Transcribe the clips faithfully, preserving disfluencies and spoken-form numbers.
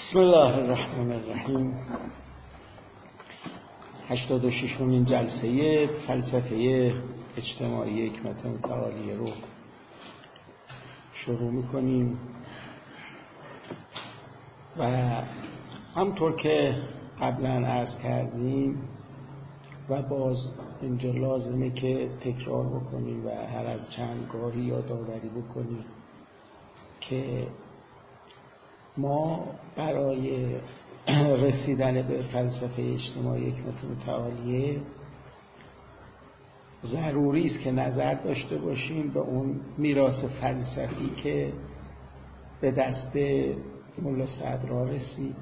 بسم الله الرحمن الرحیم. هشتاد و ششمین جلسه فلسفه اجتماعی حکمت متعالیه رو شروع میکنیم و همطور که قبلا عرض کردیم و باز اینجا لازمه که تکرار بکنیم و هر از چند گاهی یادآوری بکنیم که ما برای رسیدن به فلسفه اجتماعی حکمت متعالیه ضروری است که نظر داشته باشیم به اون میراث فلسفی که به دست ملا صدرا رسید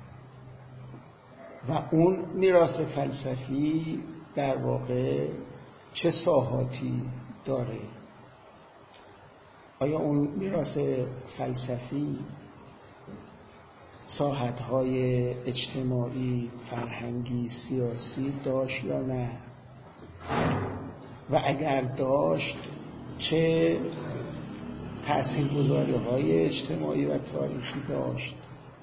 و اون میراث فلسفی در واقع چه ساحاتی داره. آیا اون میراث فلسفی ساحت‌های اجتماعی، فرهنگی، سیاسی داشت یا نه؟ و اگر داشت چه تأثیرگذاری‌های اجتماعی و تاریخی داشت؟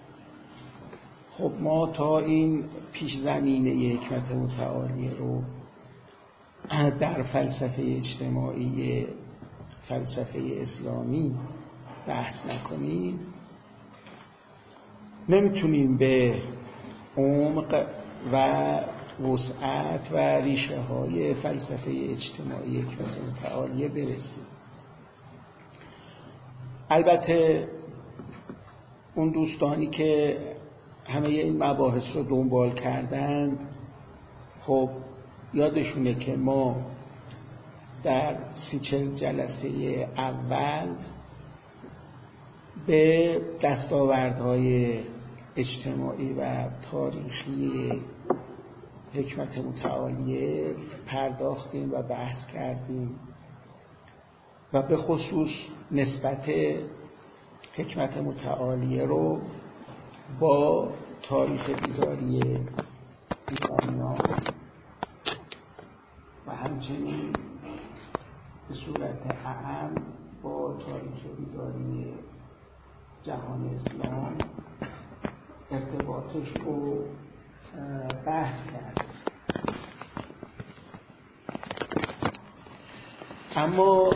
خب ما تا این پیش زمینه حکمت متعالیه رو در فلسفه اجتماعی فلسفه اسلامی بحث نکنیم نمیتونیم به عمق و وسعت و ریشه های فلسفه اجتماعی حکمت متعالیه برسیم. البته اون دوستانی که همه این مباحث رو دنبال کردند خب یادشونه که ما در سی چل جلسه اول به دستاوردهای اجتماعی و تاریخی حکمت متعالیه پرداختیم و بحث کردیم و به خصوص نسبت حکمت متعالیه رو با تاریخ بیداری ایرانیان و همچنین به صورت اعم با تاریخ بیداری جهان اسلام ارتباطش رو بحث کرد. اما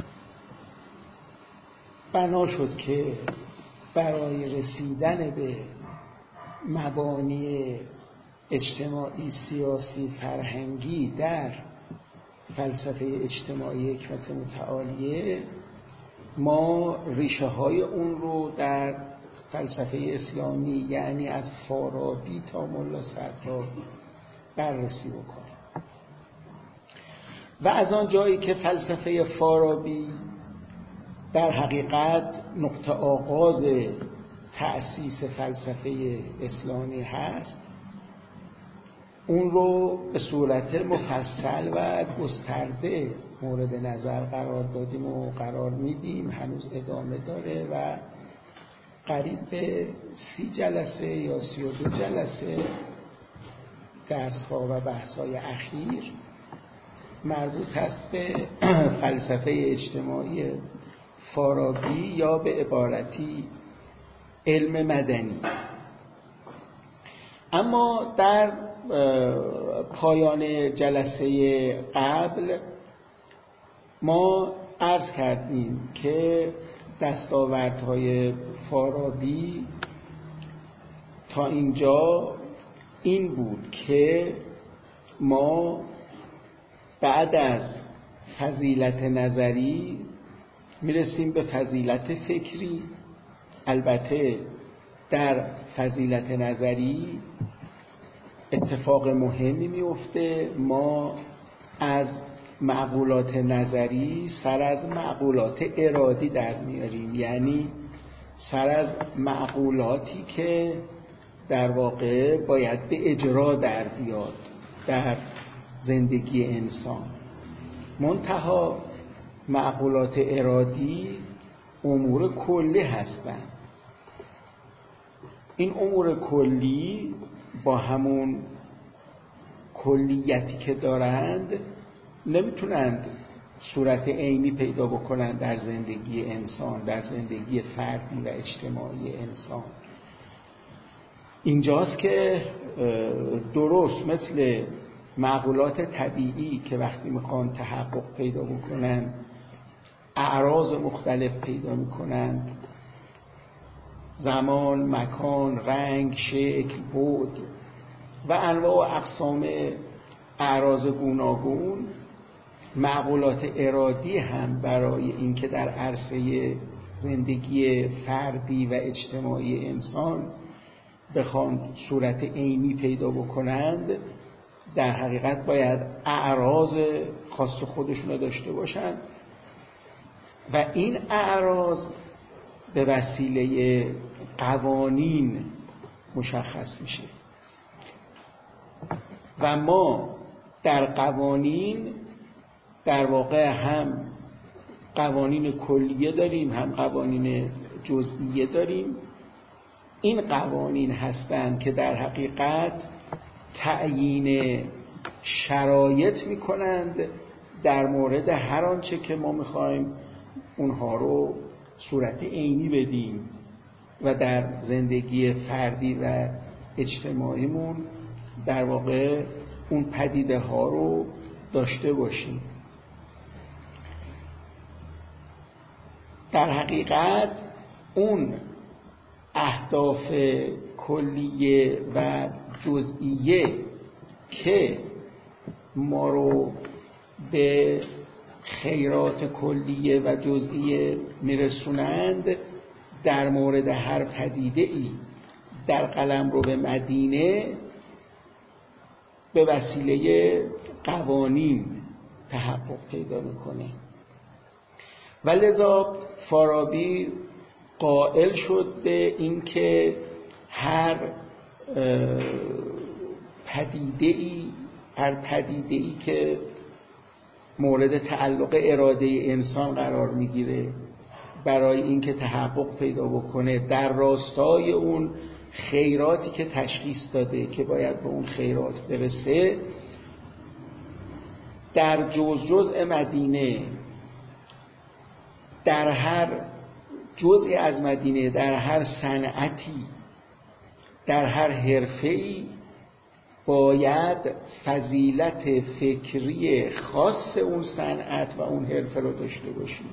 بنا شد که برای رسیدن به مبانی اجتماعی، سیاسی، فرهنگی در فلسفه اجتماعی حکمت متعالیه ما ریشه های اون رو در فلسفه اسلامی یعنی از فارابی تا ملا صدرا بررسی بکنیم و از آن جایی که فلسفه فارابی در حقیقت نقطه آغاز تأسیس فلسفه اسلامی هست اون رو به صورت مفصل و گسترده مورد نظر قرار دادیم و قرار میدیم. هنوز ادامه داره و قریب به سی جلسه یا سی و دو جلسه درس‌ها و بحث‌های اخیر مربوط است به فلسفه اجتماعی فارابی یا به عبارتی علم مدنی. اما در پایان جلسه قبل ما عرض کردیم که دستاوردهای فارابی تا اینجا این بود که ما بعد از فضیلت نظری میرسیم به فضیلت فکری. البته در فضیلت نظری اتفاق مهمی میفته، ما از معقولات نظری سر از معقولات ارادی در میاریم، یعنی سر از معقولاتی که در واقع باید به اجرا در بیاد در زندگی انسان. منتها معقولات ارادی امور کلی هستند. این امور کلی با همون کلیتی که دارند نمیتونند صورت عینی پیدا بکنن در زندگی انسان، در زندگی فردی و اجتماعی انسان. اینجاست که درست مثل معقولات طبیعی که وقتی میخوان تحقق پیدا بکنن اعراض مختلف پیدا میکنند، زمان، مکان، رنگ، شکل، بعد و انواع و اقسام اعراض گوناگون، معقولات ارادی هم برای اینکه در عرصه زندگی فردی و اجتماعی انسان بخوان صورت عینی پیدا بکنند، در حقیقت باید اعراض خاص خودشون رو داشته باشند و این اعراض به وسیله قوانین مشخص میشه و ما در قوانین در واقع هم قوانین کلیه داریم هم قوانین جزئیه داریم. این قوانین هستند که در حقیقت تعیین شرایط میکنند در مورد هر آنچه که ما میخوایم اونها رو صورت عینی بدیم و در زندگی فردی و اجتماعیمون در واقع اون پدیده ها رو داشته باشیم. در حقیقت اون اهداف کلیه و جزئیه که ما رو به خیرات کلیه و جزئیه میرسونند در مورد هر پدیده ای در قلمرو مدینه به وسیله قوانین تحقق پیدا میکنه و لذا فارابی قائل شد به اینکه هر پدیده‌ای هر پدیده‌ای که مورد تعلق اراده انسان قرار میگیره برای اینکه تحقق پیدا بکنه در راستای اون خیراتی که تشخیص داده که باید به اون خیرات برسه، در جز جزء مدینه، در هر جزئی از مدینه، در هر صنعتی، در هر حرفه‌ای باید فضیلت فکری خاص اون صنعت و اون حرفه رو داشته باشیم.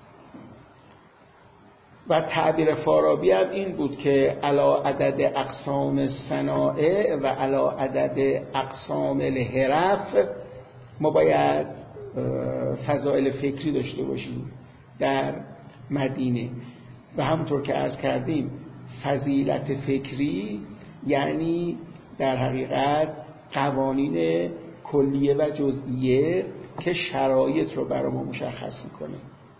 و تعبیر فارابی هم این بود که علا عدد اقسام صنایع و علا عدد اقسام الحرف ما باید فضائل فکری داشته باشیم در مدینه. و همونطور که عرض کردیم فضیلت فکری یعنی در حقیقت قوانین کلیه و جزئیه که شرایط رو برای ما مشخص میکنه.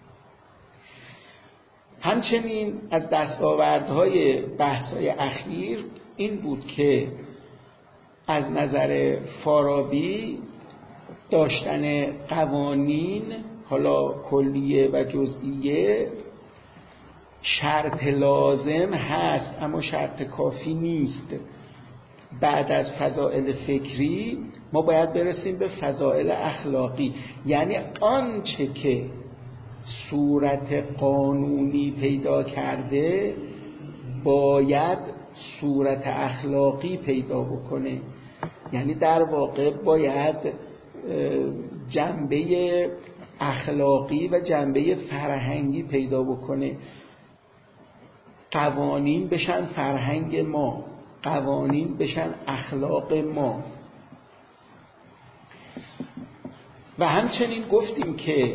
همچنین از دستاوردهای بحث‌های اخیر این بود که از نظر فارابی داشتن قوانین حالا کلیه و جزئیه شرط لازم هست اما شرط کافی نیست. بعد از فضائل فکری ما باید برسیم به فضائل اخلاقی، یعنی آنچه که صورت قانونی پیدا کرده باید صورت اخلاقی پیدا بکنه، یعنی در واقع باید جنبه اخلاقی و جنبه فرهنگی پیدا بکنه. قوانین بشن فرهنگ ما، قوانین بشن اخلاق ما. و همچنین گفتیم که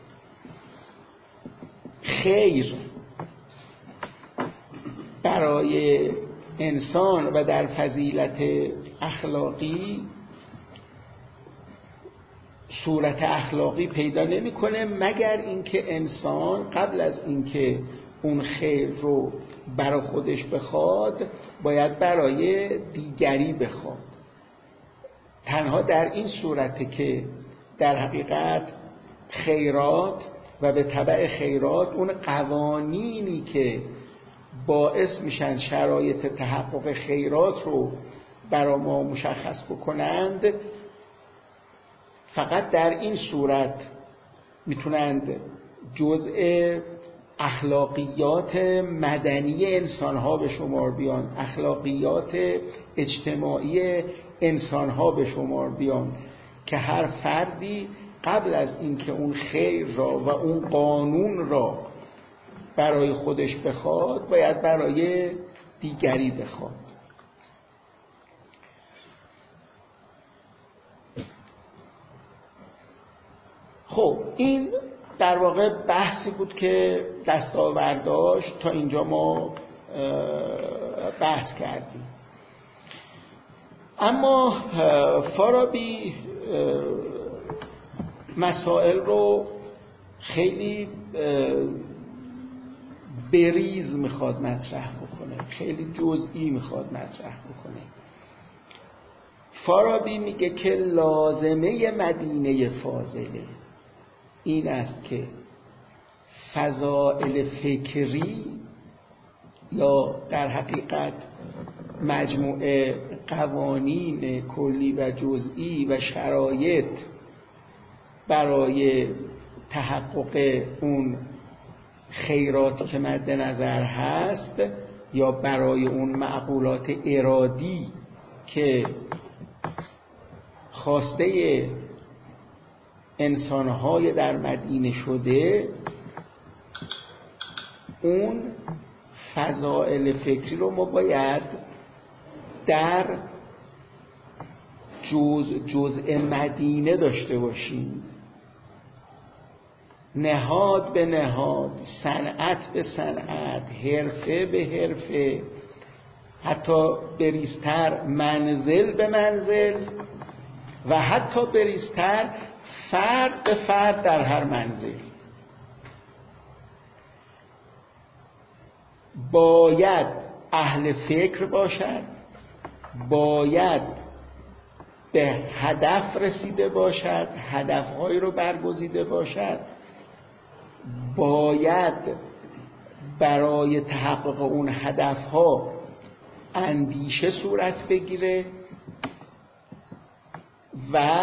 خیر برای انسان و در فضیلت اخلاقی صورت اخلاقی پیدا نمی‌کنه مگر اینکه انسان قبل از اینکه اون خیر رو برای خودش بخواد باید برای دیگری بخواد. تنها در این صورته که در حقیقت خیرات و به تبع خیرات اون قوانینی که باعث میشن شرایط تحقق خیرات رو برای ما مشخص بکنند، فقط در این صورت میتونند جزء اخلاقیات مدنی انسان‌ها به شمار بیان، اخلاقیات اجتماعی انسان‌ها به شمار بیان که هر فردی قبل از اینکه اون خیر را و اون قانون را برای خودش بخواد باید برای دیگری بخواد. خب این در واقع بحثی بود که دستاورد داشت، تا اینجا ما بحث کردیم. اما فارابی مسائل رو خیلی بریز میخواد مطرح بکنه، خیلی جزئی میخواد مطرح بکنه. فارابی میگه که لازمه مدینه فاضله این است که فضائل فکری یا در حقیقت مجموعه قوانین کلی و جزئی و شرایط برای تحقق اون خیراتی که مد نظر هست یا برای اون معقولات ارادی که خواسته انسانهای در مدینه شده، اون فضائل فکری رو ما باید در جز جزء مدینه داشته باشیم، نهاد به نهاد، صنعت به صنعت، حرفه به حرفه، حتی بریزتر منزل به منزل و حتی بریزتر فرد به فرد در هر منزل. باید اهل فکر باشد، باید به هدف رسیده باشد، هدفهایی رو برگزیده باشد، باید برای تحقق اون هدفها اندیشه صورت بگیره و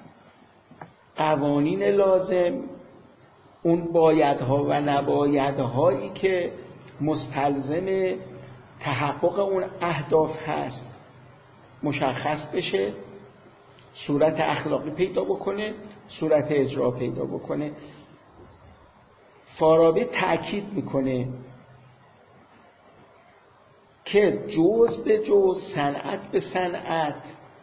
قوانین لازم، اون بایدها و نبایدهایی که مستلزم تحقق اون اهداف هست مشخص بشه، صورت اخلاقی پیدا بکنه، صورت اجرا پیدا بکنه. فارابی تأکید میکنه که جز به جز، صنعت به صنعت،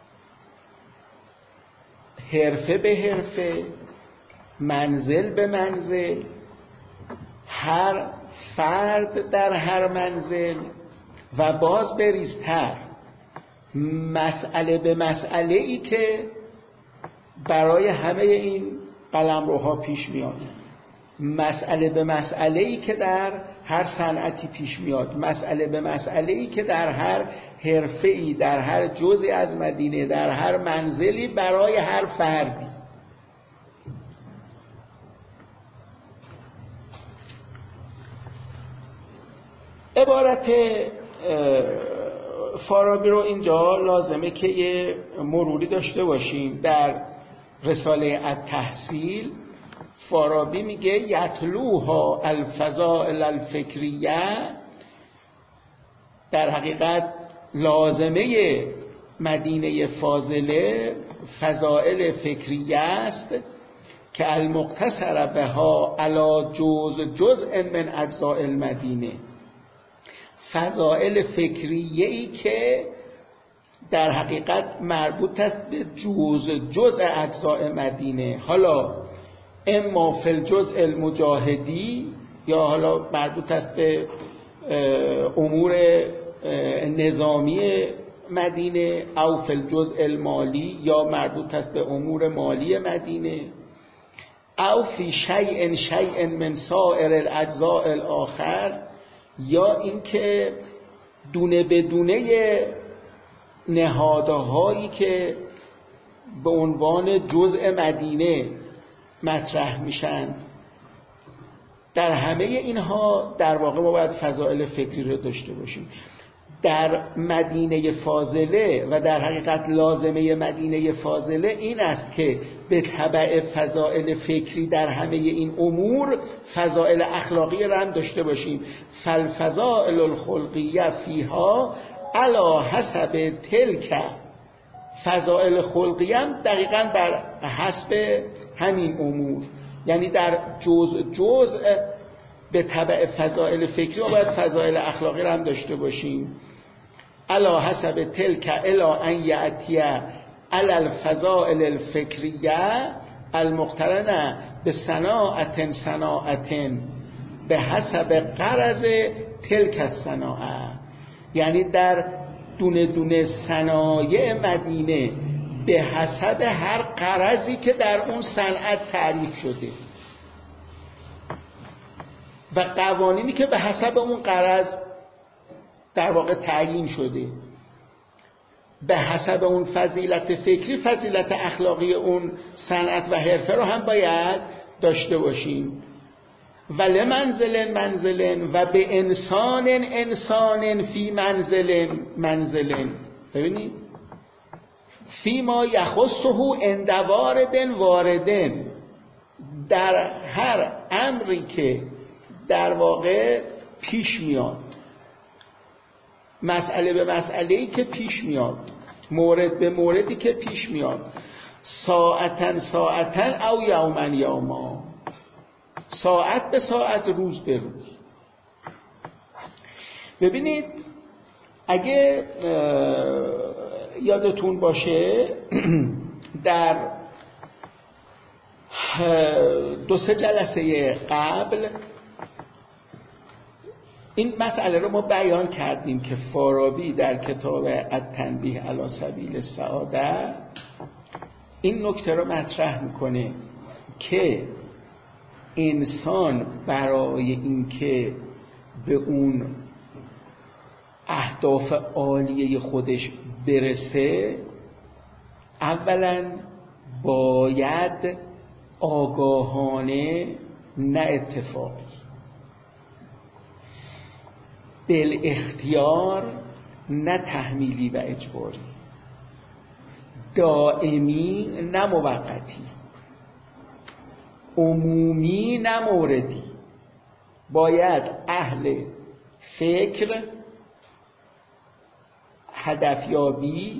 حرفه به حرفه، منزل به منزل، هر فرد در هر منزل و باز بریزتر مسئله به مسئله ای که برای همه این قلمروها پیش میاد، مسئله به مسئله ای که در هر صنعتی پیش میاد، مسئله به مسئله ای که در هر حرفه‌ای، در هر جزئی از مدینه، در هر منزلی برای هر فردی. عبارت فارابی رو اینجا لازمه که یه مروری داشته باشیم. در رساله التحصیل فارابی میگه یتلوها الفضائل الفکریه، در حقیقت لازمه مدینه فاضله فضائل فکریه است که المقتصر بها علی جزء جزء من اجزاء المدینه، فضائل فکریه‌ای که در حقیقت مربوط است به جزء جزء اجزاء مدینه، حالا اما فی الجزء المجاهدی یا حالا مربوط است به امور نظامی مدینه، او فی الجزء المالی یا مربوط است به امور مالی مدینه، او فی شیء شیء من سائر الاجزاء الاخر، یا اینکه دونه به دونه نهادهایی که به عنوان جزء مدینه مطرح میشن، در همه اینها در واقع ما باید فضائل فکری رو داشته باشیم. در مدینه فاضله و در حقیقت لازمه مدینه فاضله این است که به تبع فضائل فکری در همه این امور فضائل اخلاقی را هم داشته باشیم. فالفضائل الخلقیه فیها علی حسب تلک، فضائل خلقیه هم دقیقاً بر حسب همین امور، یعنی در جزء جزء به تبع فضائل فکری ما باید فضائل اخلاقی را هم داشته باشیم. علی حسب تلک الی ان یأتی علی الفضائل الفکریه المقترنه به صناعت صناعت به حسب غرض تلک الصناعه، یعنی در دونه دونه صنایع مدینه به حسب هر غرضی که در اون صنعت تعریف شده و قوانینی که به حسب اون غرض در واقع تعیین شده، به حسب اون فضیلت فکری فضیلت اخلاقی اون صنعت و حرفه رو هم باید داشته باشیم. ولی منزل منزل و به انسان انسان فی منزل منزل، ببینید فی ما یخصه عند واردن واردن، در هر امری که در واقع پیش میاد، مسئله به مسئله‌ای که پیش میاد، مورد به موردی که پیش میاد، ساعتن ساعتن او یومن یوما، ساعت به ساعت، روز به روز. ببینید اگه یادتون باشه در دو سه جلسه قبل این مسئله رو ما بیان کردیم که فارابی در کتاب التنبیه علی سبیل السعاده این نکته رو مطرح میکنه که انسان برای اینکه به اون اهداف عالیه خودش برسه اولا باید آگاهانه، نه اتفاقی، بالاختیار نه تحمیلی و اجباری، دائمی نه موقتی، عمومی نه موردی، باید اهل فکر، هدفیابی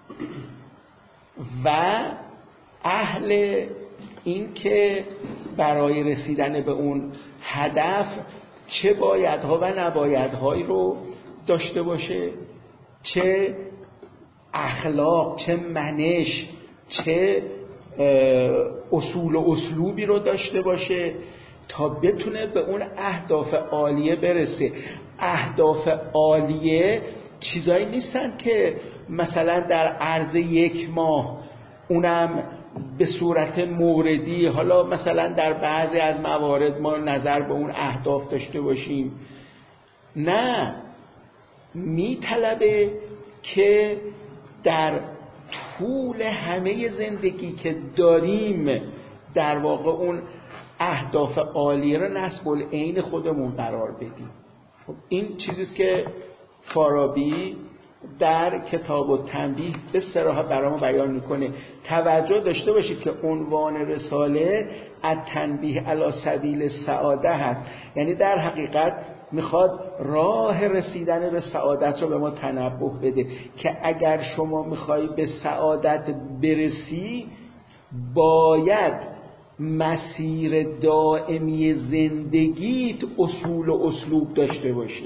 و اهل این که برای رسیدن به اون هدف چه بایدها و نبایدهایی رو داشته باشه، چه اخلاق، چه منش، چه اصول و اسلوبی رو داشته باشه تا بتونه به اون اهداف عالیه برسه. اهداف عالیه چیزایی نیستن که مثلا در عرض یک ماه، اونم به صورت موردی، حالا مثلا در بعضی از موارد ما نظر به اون اهداف داشته باشیم. نه، میطلبه که در طول همه زندگی که داریم در واقع اون اهداف عالیه رو نصب العین خودمون قرار بدیم. خب این چیزیست که فارابی در کتاب التنبیه به صراحت برامون بیان میکنه. توجه داشته باشید که عنوان رساله التنبیه علی سبیل السعاده هست، یعنی در حقیقت میخواد راه رسیدن به سعادت رو به ما تنبه بده که اگر شما میخوای به سعادت برسی باید مسیر دائمی زندگیت اصول و اسلوب داشته باشه،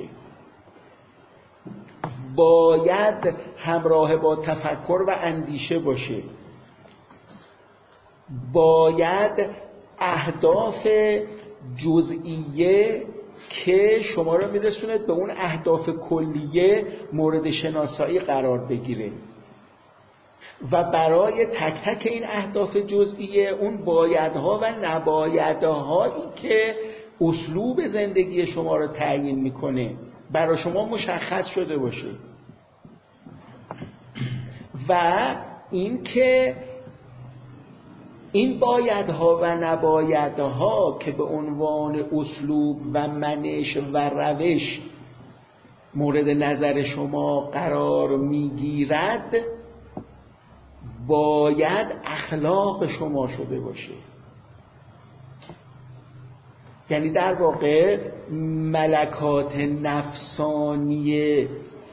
باید همراه با تفکر و اندیشه باشه، باید اهداف جزئیه که شما رو میرسوند به اون اهداف کلیه مورد شناسایی قرار بگیره و برای تک تک این اهداف جزئیه اون بایدها و نبایدهایی که اسلوب زندگی شما رو تعیین میکنه برای شما مشخص شده باشه و این که این بایدها و نبایدها که به عنوان اسلوب و منش و روش مورد نظر شما قرار میگیرد باید اخلاق شما شده باشه. یعنی در واقع ملکات نفسانی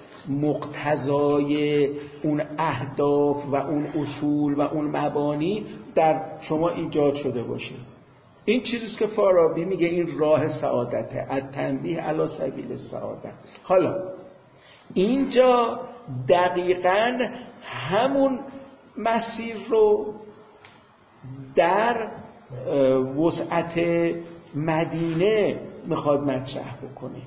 مقتضای اون اهداف و اون اصول و اون مبانی در شما ایجاد شده باشه. این چیزیست که فارابی میگه این راه سعادته، التنبیه علی سبیل السعادت. حالا اینجا دقیقاً همون مسیر رو در وسعت مدینه میخواد مطرح بکنه.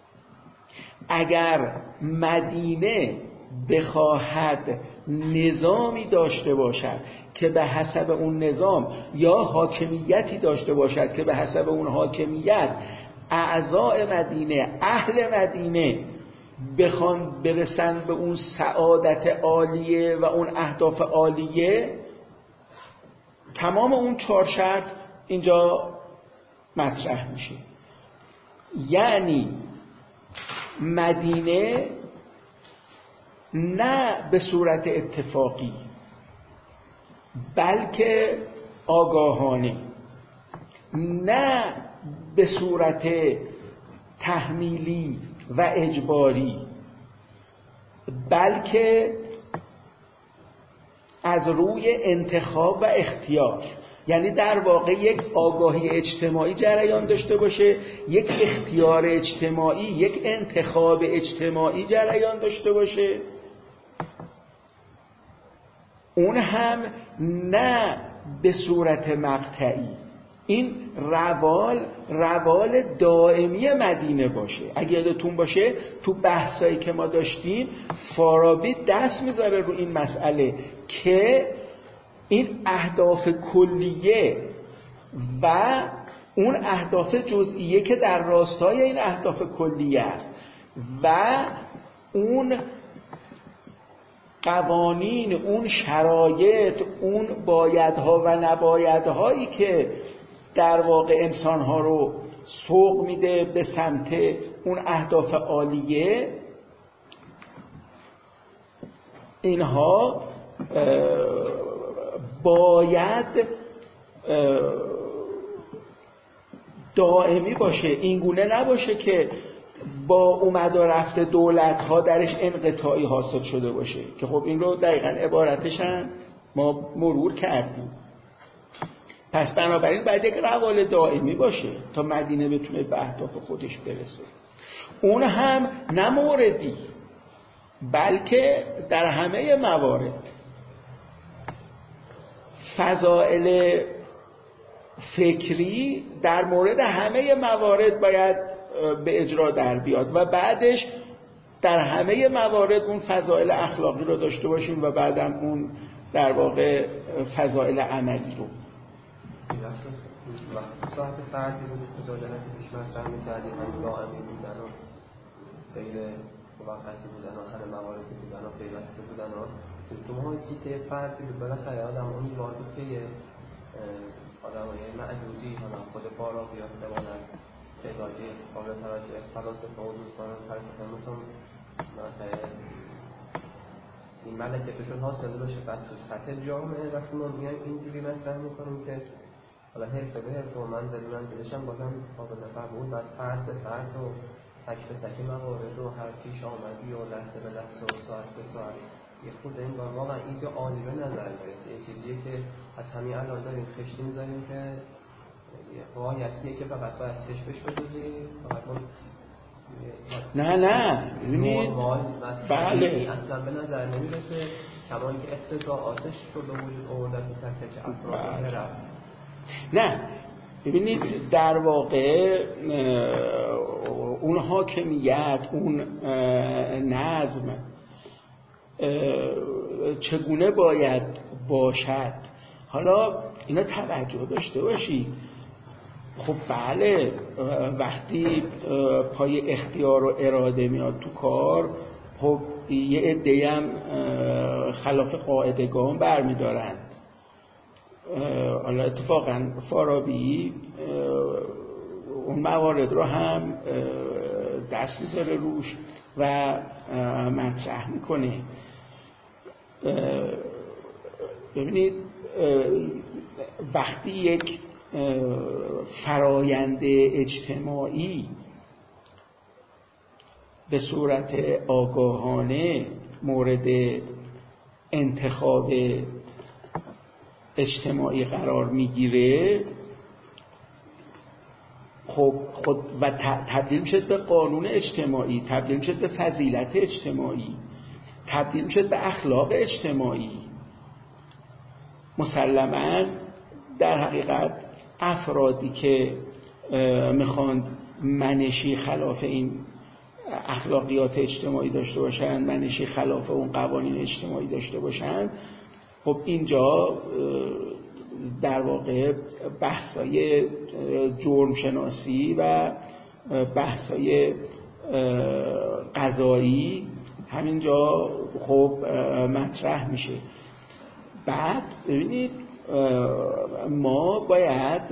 اگر مدینه بخواهد نظامی داشته باشد که به حسب اون نظام یا حاکمیتی داشته باشد که به حسب اون حاکمیت اعضای مدینه، اهل مدینه بخوان برسن به اون سعادت عالیه و اون اهداف عالیه، تمام اون چهار شرط اینجا مطرح میشه. یعنی مدینه نه به صورت اتفاقی بلکه آگاهانه، نه به صورت تحمیلی و اجباری بلکه از روی انتخاب و اختیار، یعنی در واقع یک آگاهی اجتماعی جریان داشته باشه، یک اختیار اجتماعی، یک انتخاب اجتماعی جریان داشته باشه، اون هم نه به صورت مقطعی. این روال روال دائمی مدینه باشه. اگه یادتون باشه تو بحثایی که ما داشتیم فارابی دست میذاره رو این مسئله که این اهداف کلیه و اون اهداف جزئیه که در راستای این اهداف کلیه است و اون قوانین، اون شرایط، اون بایدها و نبایدهایی که در واقع انسانها رو سوق میده به سمت اون اهداف عالیه، اینها باید دائمی باشه. این گونه نباشه که با اومد و رفت دولت ها درش انقطاعی حاصل شده باشه که خب این رو دقیقاً عبارتش هم ما مرور کردیم. پس بنابراین باید یک روال دائمی باشه تا مدینه بتونه به اهداف خودش برسه. اون هم نه موردی بلکه در همه موارد. فضائل فکری در مورد همه موارد باید به اجرا در بیاد و بعدش در همه موارد اون فضائل اخلاقی رو داشته باشیم و بعدم اون در واقع فضائل عملی رو. صاحب فردی رو مثل دادنت پیش مطرح می‌کردیم، هم دائمی بودن و غیر موقتی بودن و همه مواردی بودن و پیوسته بودن و تو محیطی فردی رو بالاخره آدم اون واردی که آدم های معدودی حالا خود بارا بیاد بمانند تعدادی قابل توجه از فلاسفه و دوستان فلسفه میتون این ملکتشون حاصل بشه بعد تو سطح جامعه و شما میان اینجوری مطرح میکنیم که حالا حرفه به حرفه و منزل منزلش هم بازم قابل قبول و از فرد به فرد و تک به تک موارد و هر پیش آمدی و لحظه به لحظه و ساعت به ساعت یه خود این بار واقعا اینجا عالی به نظر برسه. یه چیزیه که از همین الان داریم خشتی می‌ذاریم که واقعیتیه که فقط باید چشمش بدوزی فقط اون نه نه ببینید بله اصلا به نظر نمیرسه کما اینکه اقتضاعاتش رو به وجود آوردن تو تک تک افراد رفت. نه ببینید در واقع اون حاکمیت، اون نظم چگونه باید باشد. حالا اینا توجه داشته باشید. خب بله وقتی پای اختیار و اراده میاد تو کار، خب یه عده‌ای هم خلاف قاعدگان برمیدارند. حالا اتفاقا فارابی اون موارد رو هم دست میذاره روش و مطرح میکنه. ببینید وقتی یک فرایند اجتماعی به صورت آگاهانه مورد انتخاب اجتماعی قرار میگیره، خب خود و تبدیل شد به قانون اجتماعی، تبدیل شد به فضیلت اجتماعی، تبدیل شد به اخلاق اجتماعی، مسلماً در حقیقت افرادی که میخواند منشی خلاف این اخلاقیات اجتماعی داشته باشند، منشی خلاف اون قوانین اجتماعی داشته باشند، خب اینجا در واقع بحثای جرم شناسی و بحثای قضایی همینجا خب مطرح میشه. بعد ببینید ما باید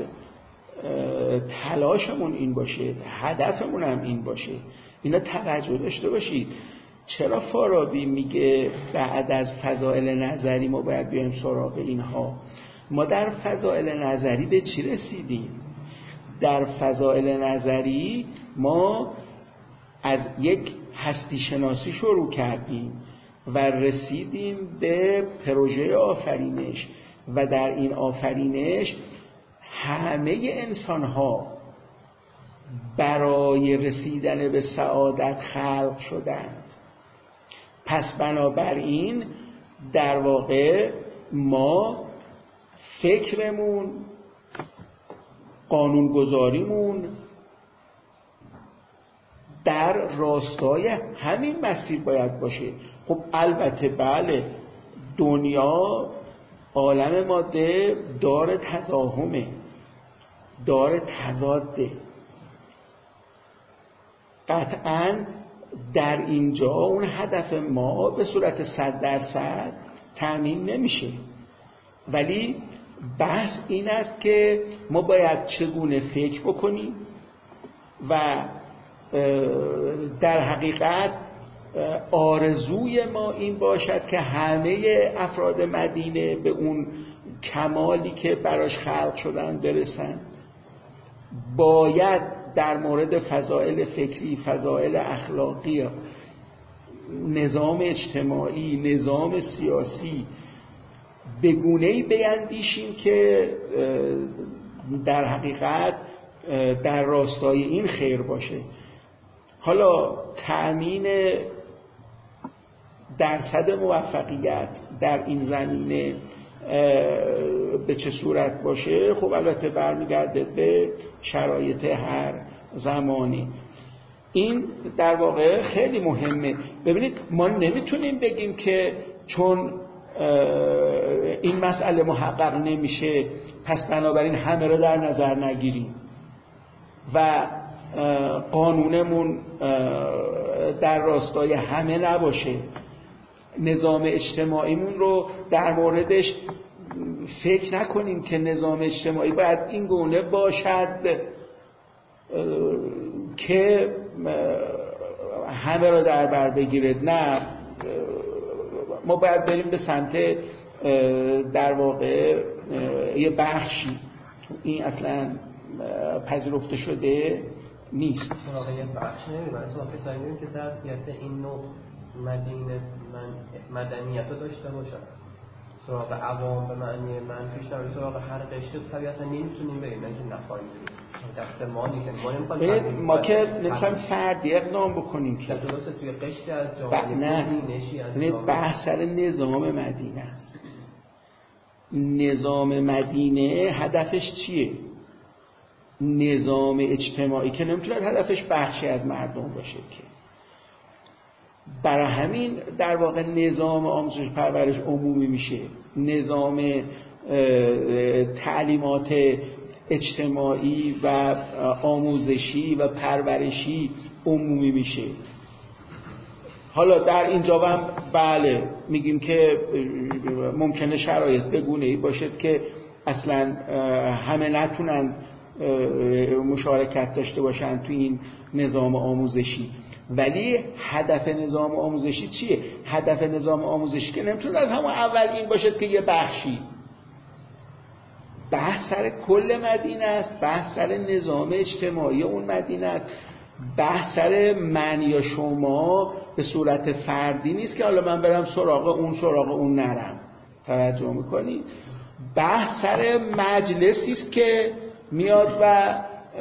تلاشمون این باشه، هدفمون هم این باشه. اینا توجه داشته باشید. چرا فارابی میگه بعد از فضائل نظری ما باید بیایم سراغ اینها؟ ما در فضائل نظری به چی رسیدیم؟ در فضائل نظری ما از یک هستی شناسی شروع کردیم و رسیدیم به پروژه آفرینش و در این آفرینش همه انسان‌ها برای رسیدن به سعادت خلق شدند. پس بنابراین در واقع ما فکرمون، قانونگذاریمون در راستای همین مسیر باید باشه. خب البته بله، دنیا عالم ماده دار تزاحمه، دار تضاده. قطعاً در اینجا اون هدف ما به صورت صد درصد تأمین نمیشه، ولی بحث این است که ما باید چگونه فکر بکنیم و در حقیقت آرزوی ما این باشد که همه افراد مدینه به اون کمالی که براش خلق شدن برسن. باید در مورد فضائل فکری، فضائل اخلاقی، نظام اجتماعی، نظام سیاسی به گونه‌ای بیندیشیم که در حقیقت در راستای این خیر باشه. حالا تأمین درصد موفقیت در این زمینه به چه صورت باشه، خب البته برمیگرده به شرایط هر زمانی. این در واقع خیلی مهمه. ببینید ما نمیتونیم بگیم که چون این مسئله محقق نمیشه پس بنابراین همه رو در نظر نگیریم و قانونمون در راستای همه نباشه، نظام اجتماعیمون رو در موردش فکر نکنیم که نظام اجتماعی باید این گونه باشد که همه را در بر بگیرد. نه، ما باید بریم به سمت در واقع یه بخشی، این اصلا پذیرفته شده نیست. سراغ یه بخش نمیبرن، سراغ کسایی میبین که ظرفیت این نوع مدینه من مدنیت رو داشته باشن. سراغ عوام به معنی منفیش نمیشه، سراغ هر قشر طبیعتا نمیتونیم بریم، نه که نخواهیم بریم. دست ما نیست، ما نمیخوایم ما که نمیخوایم فردی اقدام بکنیم که درسته توی قشری از جامعه دینشی از جامعه بحث سر نظام مدینه است. نظام مدینه هدفش چیه؟ نظام اجتماعی که نمیتونه هدفش بخشی از مردم باشه که. برای همین در واقع نظام آموزش پرورش عمومی میشه، نظام تعلیمات اجتماعی و آموزشی و پرورشی عمومی میشه. حالا در اینجا هم بله میگیم که ممکنه شرایط بگونه ای باشد که اصلا همه نتونن مشارکت داشته باشن تو این نظام آموزشی. ولی هدف نظام آموزشی چیه؟ هدف نظام آموزشی که نمیتونه از همون اول این باشه که یه بخشی. بحث سر کل مدینه است، بحث سر نظام اجتماعی اون مدینه است، بحث سر من یا شما به صورت فردی نیست که حالا من برم سراغ اون سراغ اون نرم. توجه میکنید؟ بحث سر مجلسی است که میاد و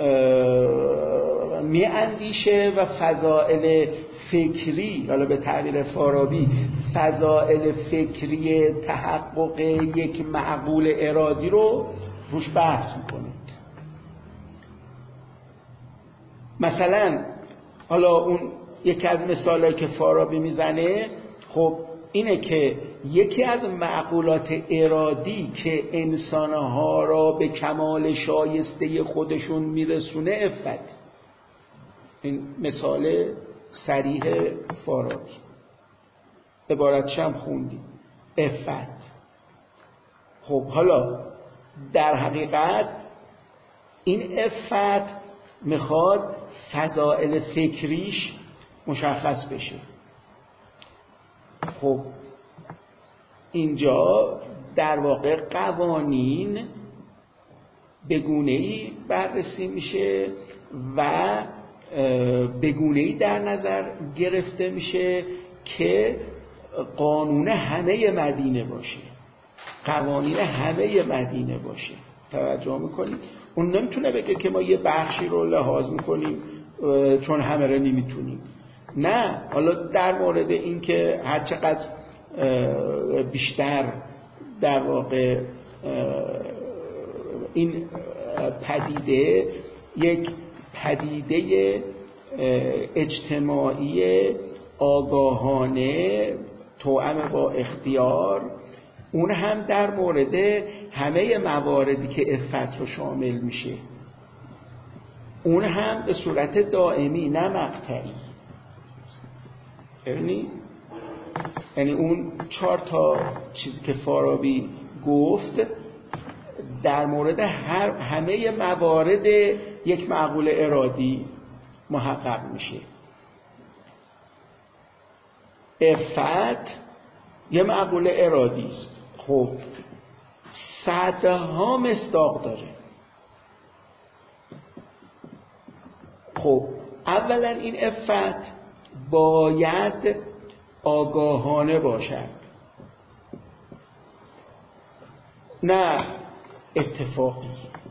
میاندیشه و فضائل فکری، حالا به تعبیر فارابی فضائل فکری تحقق یک معقول ارادی رو روش بحث میکنه. مثلا حالا اون یکی از مثالایی که فارابی میزنه خب اینه که یکی از معقولات ارادی که انسانها را به کمال شایسته خودشون میرسونه عفت. این مثال صریح فارابی، عبارتش هم خوندیم، عفت. خب حالا در حقیقت این عفت میخواد فضائل فکریش مشخص بشه. خب اینجا در واقع قوانین به گونه‌ای بررسی میشه و به گونه‌ای در نظر گرفته میشه که قانون همه مدینه باشه، قوانین همه مدینه باشه. توجه میکنید؟ اون نمیتونه بگه که ما یه بخشی رو لحاظ میکنیم چون همه رو نمیتونیم. نه، حالا در مورد این که هر چقدر بیشتر در واقع این پدیده یک پدیده اجتماعی آگاهانه توأم با اختیار، اون هم در مورد همه مواردی که عفت رو شامل میشه، اون هم به صورت دائمی نه مقطعی. یعنی یعنی اون چهار تا چیزی که فارابی گفت در مورد هر همه موارد یک معقول ارادی محقق میشه. عفت یه معقول ارادی است. خب صدها مصداق داره. خب اولا این عفت باید آگاهانه باشد، نه اتفاقی.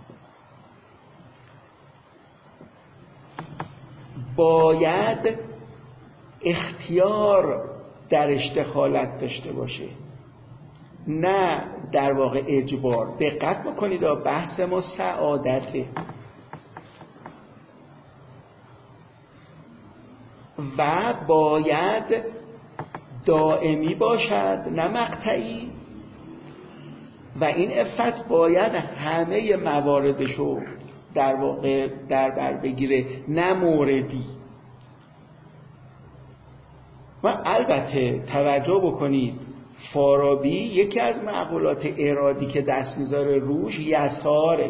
باید اختیار درش دخالت داشته باشه، نه در واقع اجبار. دقت بکنید، بحث ما سعادته و باید دائمی باشد نه مقطعی، و این عفت باید همه مواردشو در واقع در بر بگیره نه موردی. و البته توجه بکنید فارابی یکی از معقولات ارادی که دست میذاره روش یساره،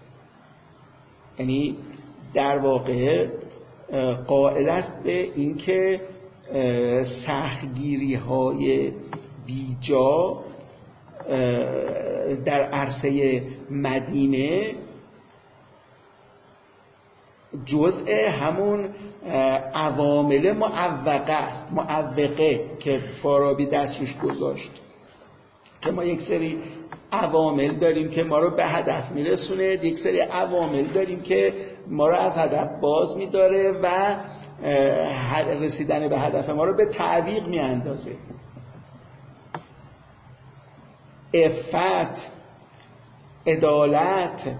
یعنی در واقع قائل است به اینکه سختگیری های بیجا در عرصه مدینه جزء همون عوامل معوقه است، معوقه که فارابی دستش گذاشت، که ما یک سری عوامل داریم که ما رو به هدف میرسونه، یک سری عوامل داریم که ما رو از هدف باز میداره و رسیدن به هدف ما رو به تعویق میاندازه. عفت، عدالت،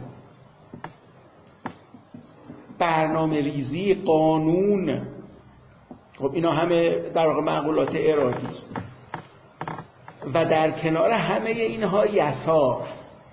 برنامه ریزی، قانون، خب اینا همه در واقع معقولات ارادی است. و در کنار همه اینها یسار.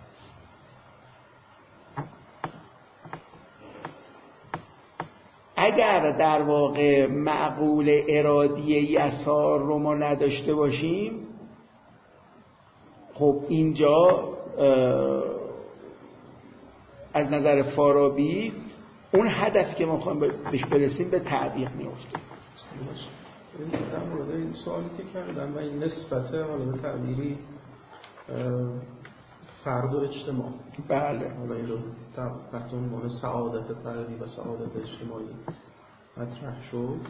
اگر در واقع معقول ارادی یسار رو ما نداشته باشیم، خب اینجا از نظر فارابی اون هدف که ما می‌خوایم بهش برسیم به تعبیق میفته. در مورد این سوالی که کردم و این نسبت حالا به تعبیری فرد و اجتماع، بله، حالا این رو تحت عنوان سعادت فردی و سعادت اجتماعی مطرح شد،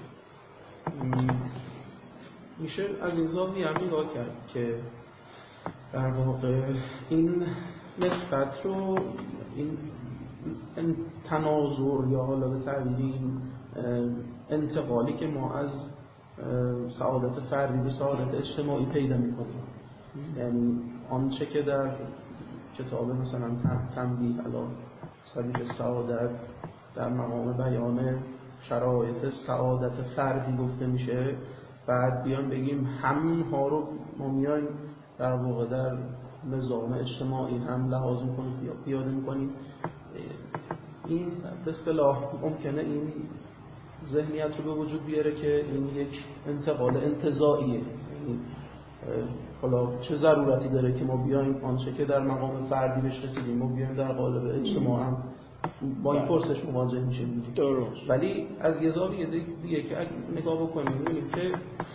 میشه از این زاویه هم نگاه کرد که در واقع این نسبت رو، این تناظر یا حالا به تعبیری انتقالی که ما از سعادت فردی به سعادت اجتماعی پیدا می‌کنیم، یعنی آنچه که در کتاب مثلا تنبیه علی سبیل سعادت در مقام بیان شرایط سعادت فردی گفته میشه، بعد بیان بگیم همین‌ها رو ما میایم در واقع در نظام اجتماعی هم لحاظ می‌کنیم یا پیاده می‌کنیم. این به اصطلاح ممکنه این ذهنیت رو به وجود بیاره که این یک انتقال انتزاعیه، یعنی حالا چه ضرورتی داره که ما بیایم آنچه که در مقام فردی بهش رسیدیم ما بیایم در قالب اجتماع هم با این پرسش مواجه میشیم. درست. ولی از یه زاویه دیگه که اگه نگاه بکنیم می‌بینیم که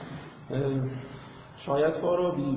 شاید فارابی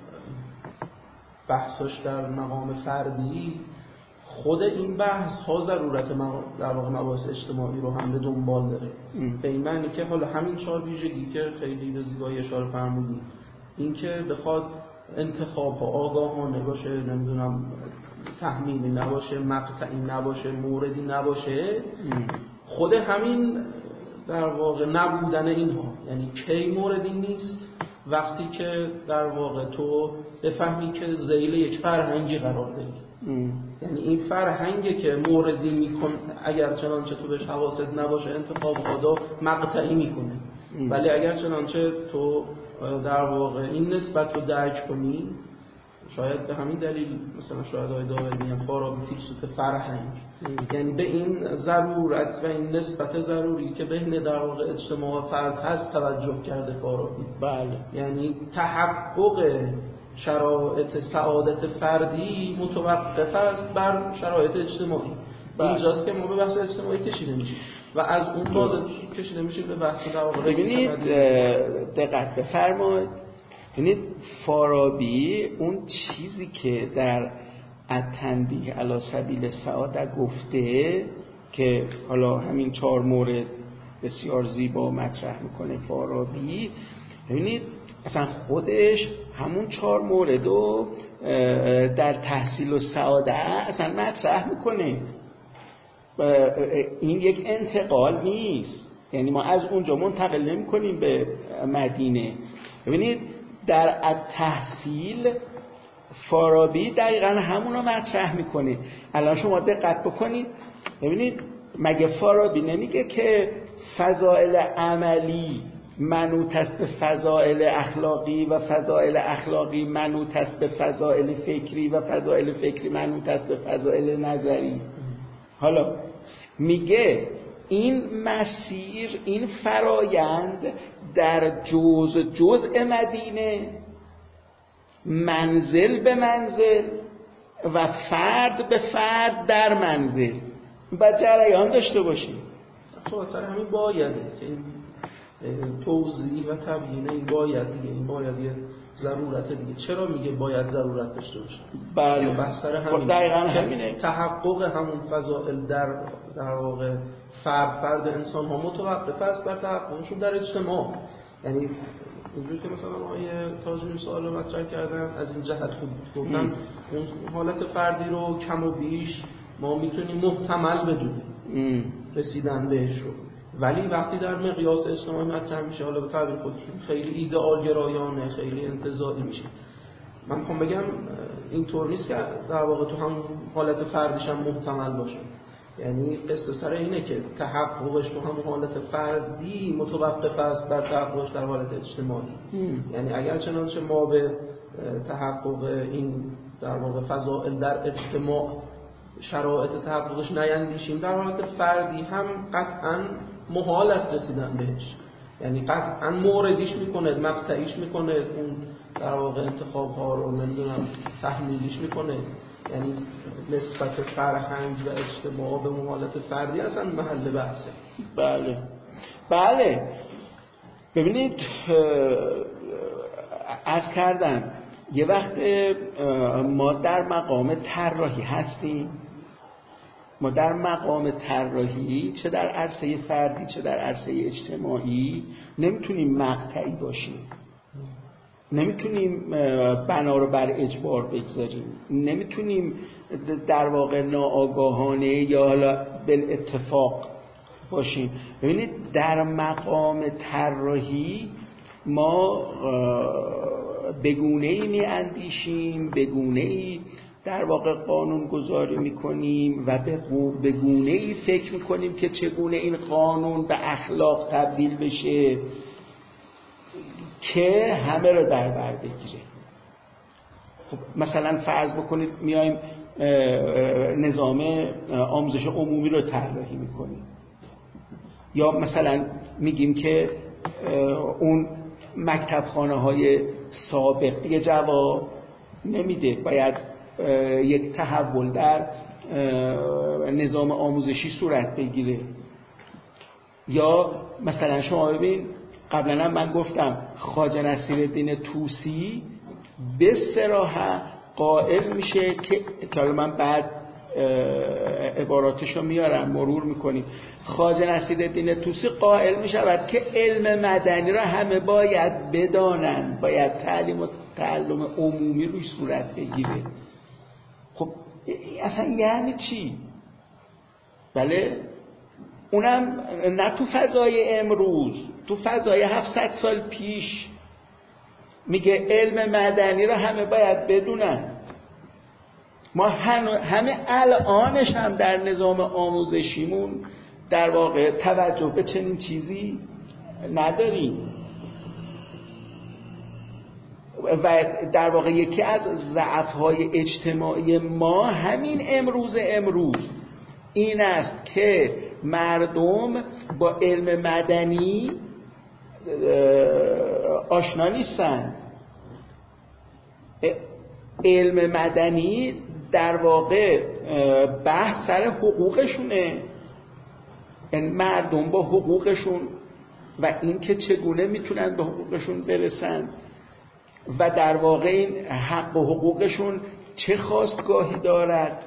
بحثش در مقام فردی خود این بحث ها ضرورت در واقع مباحث اجتماعی رو هم به دنبال داره، به این معنی که حالا همین چهار ویژگی که خیلی به زیبایی اشاره فرمودی، این که بخواد انتخاب ها آگاهانه باشه، نمیدونم تحمیلی نباشه، مقطعی نباشه، موردی نباشه، خود همین در واقع نبودن اینها، یعنی کی موردی نیست وقتی که در واقع تو بفهمی که ذیل یک فرهنگی قرار داری. یعنی این فرهنگی که موردی میکن اگر چنانچه تو بهش حواست نباشه انتخاب خدا مقطعی میکنه، ولی اگر چنانچه تو در واقع این نسبت رو درک کنی، شاید به همین دلیل مثلا شاید آقای داوودی میگن فارابی فیلسوف فرهنگ، یعنی به این ضرورت و این نسبت ضروری که بین در واقع اجتماع و فرد هست توجه کرده فارابی. بله. یعنی تحقق شرایط سعادت فردی متوقف است بر شرایط اجتماعی. اینجاست که ما به بحث اجتماعی کشیده میشیم و از اون باز کشیده میشیم به بحث در واقع. ببینید دقت بفرمایید، ببینید فارابی اون چیزی که در التنبیه علی سبیل سعادت گفته که حالا همین چهار مورد بسیار زیبا مطرح میکنه فارابی، ببینید اصلا خودش همون چهار مورد رو در تحصیل و سعادت اصلا مطرح میکنه. این یک انتقال نیست، یعنی ما از اونجا منتقل نمی کنیم به مدینه. ببینید در التحصیل فارابی دقیقا همون رو مطرح میکنه. الان شما دقت بکنید، ببینید مگه فارابی نمیگه که فضائل عملی منوط است به فضائل اخلاقی و فضائل اخلاقی منوط است به فضائل فکری و فضائل فکری منوط است به فضائل نظری؟ حالا میگه این مسیر، این فرایند در جزء جزء مدینه، منزل به منزل و فرد به فرد در منزل و جریان داشته باشیم. تو اصلا همین بایده که این توضیح و تبیین این باید دیگه، این باید یه ضرورت دیگه. چرا میگه باید ضرورت داشته باشه؟ بله بحث سر همین دقیقاً همینه. تحقق همون فضائل در در واقع فرد فرد انسان ها متوقف است بر تحققشون در اجتماع. یعنی اینجوری که مثلا آقای تاجمی سوال رو مطرح کردن از این جهت خوب گفتن اون حالت فردی رو کم و بیش ما میتونیم محتمل بدونیم رسیدن بهش رو، ولی وقتی در مقیاس اجتماعی مطرح میشه حالا به تعبیر خودشون خیلی ایدئال گرایانه، خیلی انتزاعی میشه. من میخوام بگم اینطور نیست که در واقع تو هم حالت فردیش هم محتمل باشه. یعنی قصه سر اینه که تحققش تو هم حالت فردی متوقف است بر تحققش در حالت اجتماعی. یعنی اگر چنانچه ما به تحقق این در واقع فضائل در اجتماع شرایط تحققش نیندیشیم، در حالت فردی هم قطعاً محال است رسیدن بهش. یعنی قطعاً موردیش میکنه، مقطعیش میکنه، اون در واقع انتخاب ها رو نمیدونم تحمیلیش میکنه. یعنی نسبت فرهنگ و اجتماع به ممالات فردی اصلا محل بحثه. بله بله ببینید عرض کردم یه وقت ما در مقام طراحی هستیم، ما در مقام طراحی چه در عرصه فردی چه در عرصه اجتماعی نمیتونیم مقطعی باشیم، نمیتونیم بنا رو بر اجبار بگذاریم، نمیتونیم در واقع ناآگاهانه یا حالا بالاتفاق باشیم. ببینید در مقام طراحی ما به گونه‌ای می‌اندیشیم، به گونه‌ای در واقع قانون گذاری می‌کنیم و به گونه‌ای فکر می‌کنیم که چگونه این قانون به اخلاق تبدیل بشه که همه رو در بر بگیره. خب مثلا فرض بکنید میایم نظام آموزش عمومی رو طراحی می‌کنیم، یا مثلا میگیم که اون مکتبخانه های سابق دیگه جواب نمیده، باید یک تحول در نظام آموزشی صورت بگیره. یا مثلا شما ببین قبلا هم من گفتم خواجه نصیرالدین طوسی به صراحت قائل میشه که حالا من بعد عباراتشو میارم مرور میکنیم، خواجه نصیرالدین طوسی قائل میشود که علم مدنی را همه باید بدانند، باید تعلیم و تعلم عمومی روش صورت بگیره. خب اصلا یعنی چی؟ بله اونم نه تو فضای امروز، تو فضای هفتصد سال پیش میگه علم مدنی را همه باید بدونن. ما همه الانش هم در نظام آموزشیمون در واقع توجه به چنین چیزی نداریم و در واقع یکی از ضعف‌های اجتماعی ما همین امروز امروز این است که مردم با علم مدنی آشنا نیستن. علم مدنی در واقع بحث سر حقوقشونه، این مردم با حقوقشون و این که چگونه میتونن به حقوقشون برسن و در واقع این حق و حقوقشون چه خواستگاهی دارد،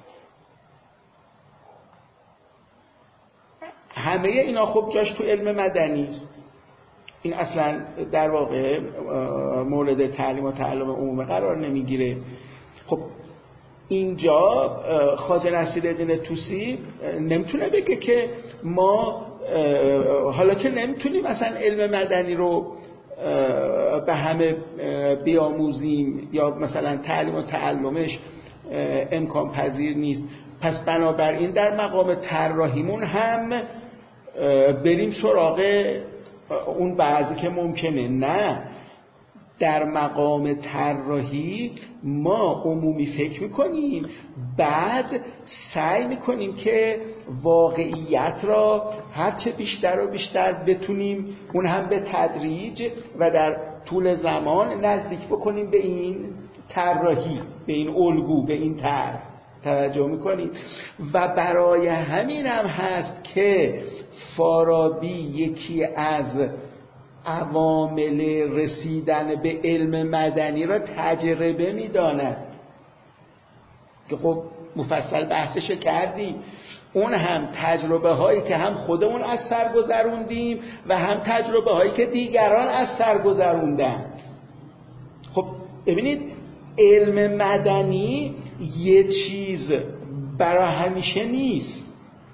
همه اینا خب جاش تو علم مدنی است. این اصلا در واقع مورد تعلیم و تعلم عمومی قرار نمیگیره. خب اینجا خواجه نصیرالدین طوسی نمیتونه بگه که ما حالا که نمیتونیم مثلا علم مدنی رو به همه بیاموزیم یا مثلا تعلیم و تعلمش امکان پذیر نیست، پس بنابراین در مقام طراحیمون هم بریم سراغ اون بعضی که ممکنه. نه، در مقام طراحی ما عمومی فکر میکنیم، بعد سعی میکنیم که واقعیت را هرچه بیشتر و بیشتر بتونیم اون هم به تدریج و در طول زمان نزدیک بکنیم به این طراحی، به این الگو، به این طرح. توجه میکنیم و برای همین هم هست که فارابی یکی از عوامل رسیدن به علم مدنی را تجربه میداند که خب مفصل بحثش کردیم. اون هم تجربه هایی که هم خودمون از سر گذروندیم و هم تجربه هایی که دیگران از سر گذروندن. خب ببینید علم مدنی یه چیز برای همیشه نیست.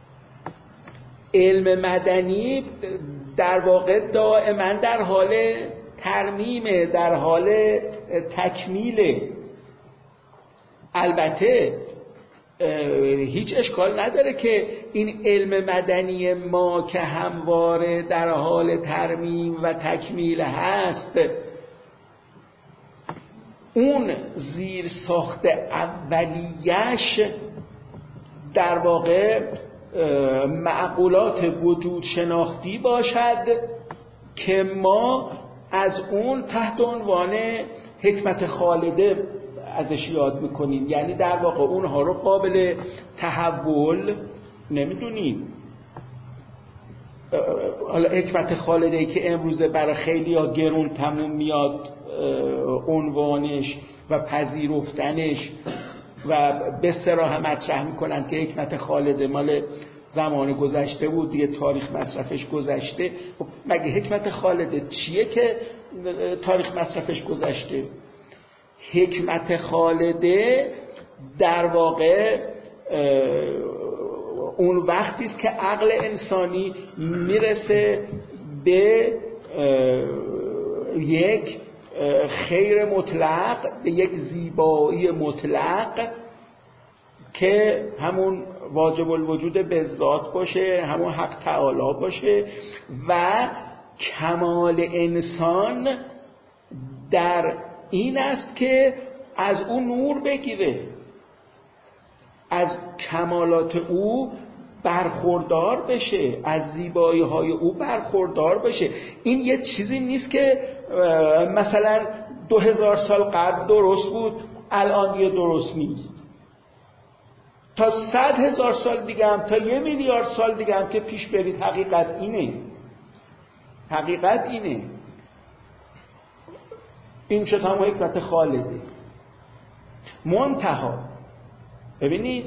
علم مدنی در واقع دائما در حال ترمیمه، در حال تکمیله. البته هیچ اشکال نداره که این علم مدنی ما که همواره در حال ترمیم و تکمیل هست، اون زیر ساخت اولیش در واقع معقولات وجود شناختی باشد که ما از اون تحت عنوان حکمت خالده ازش یاد میکنیم، یعنی در واقع اونها رو قابل تحول نمیدونیم. حالا حکمت خالده ای که امروزه برای خیلی ها گرون تموم میاد عنوانش و پذیرفتنش و به صراحت مطرح میکنن که حکمت خالده مال زمان گذشته بود دیگه، تاریخ مصرفش گذشته. مگه حکمت خالده چیه که تاریخ مصرفش گذشته؟ حکمت خالده در واقع اون وقتی است که عقل انسانی میرسه به یک خیر مطلق، به یک زیبایی مطلق که همون واجب الوجود به ذات باشه، همون حق تعالی باشه و کمال انسان در این است که از او نور بگیره، از کمالات او برخوردار بشه، از زیبایی های او برخوردار بشه. این یه چیزی نیست که مثلا دو هزار سال قبل درست بود الان دیگه درست نیست. تا صد هزار سال دیگه هم، تا یه میلیارد سال دیگه هم که پیش برید حقیقت اینه. حقیقت اینه. این شد هم حکمت خالده. منتها ببینید،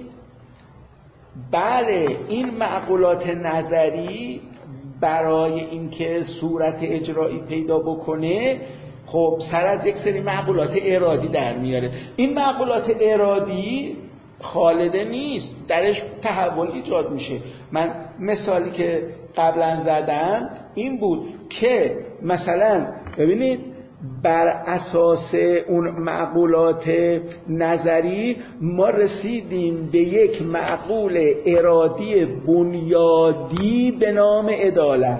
بله این معقولات نظری برای اینکه صورت اجرایی پیدا بکنه خب سر از یک سری معقولات ارادی در میاره. این معقولات ارادی خالده نیست، درش تحول ایجاد میشه. من مثالی که قبلا زدم این بود که مثلا ببینید بر اساس اون معقولات نظری ما رسیدیم به یک معقول ارادی بنیادی به نام عدالت،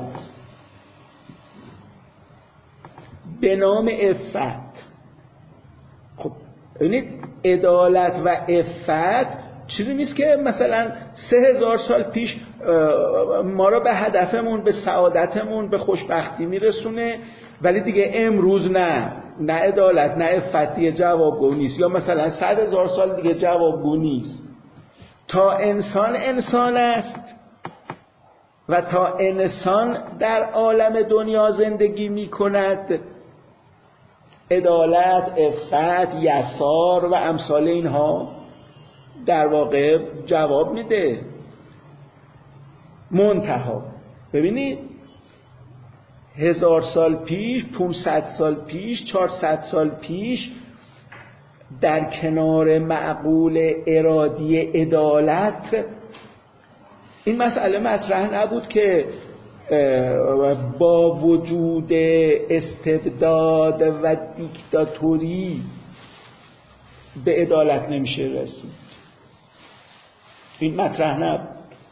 به نام عفت. خب ببینید عدالت و عفت چیزی نیست که مثلا سه هزار سال پیش ما رو به هدفمون، به سعادتمون، به خوشبختی میرسونه ولی دیگه امروز نه، نه عدالت نه عفت دیگه جوابگو نیست، یا مثلا صد هزار سال دیگه جوابگو نیست. تا انسان انسان است و تا انسان در عالم دنیا زندگی می کند، عدالت، عفت، یسار و امثال اینها در واقع جواب میده. منتها ببینید هزار سال پیش، پانصد سال پیش، چهارصد سال پیش در کنار معقول ارادی عدالت این مسئله مطرح نبود که با وجود استبداد و دیکتاتوری به عدالت نمیشه رسید. این مطرح نبود.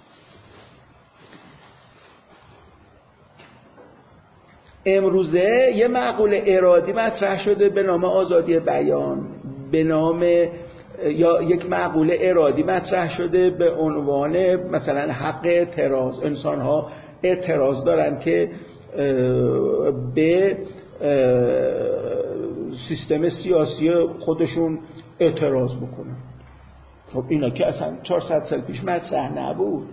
امروزه یه معقول ارادی مطرح شده به نام آزادی بیان، به نام یا یک معقول ارادی مطرح شده به عنوان مثلا حق اعتراض. انسان ها اعتراض دارن که به سیستم سیاسی خودشون اعتراض بکنن. خب اینا که اصلا چهارصد سال پیش مطرح نبود.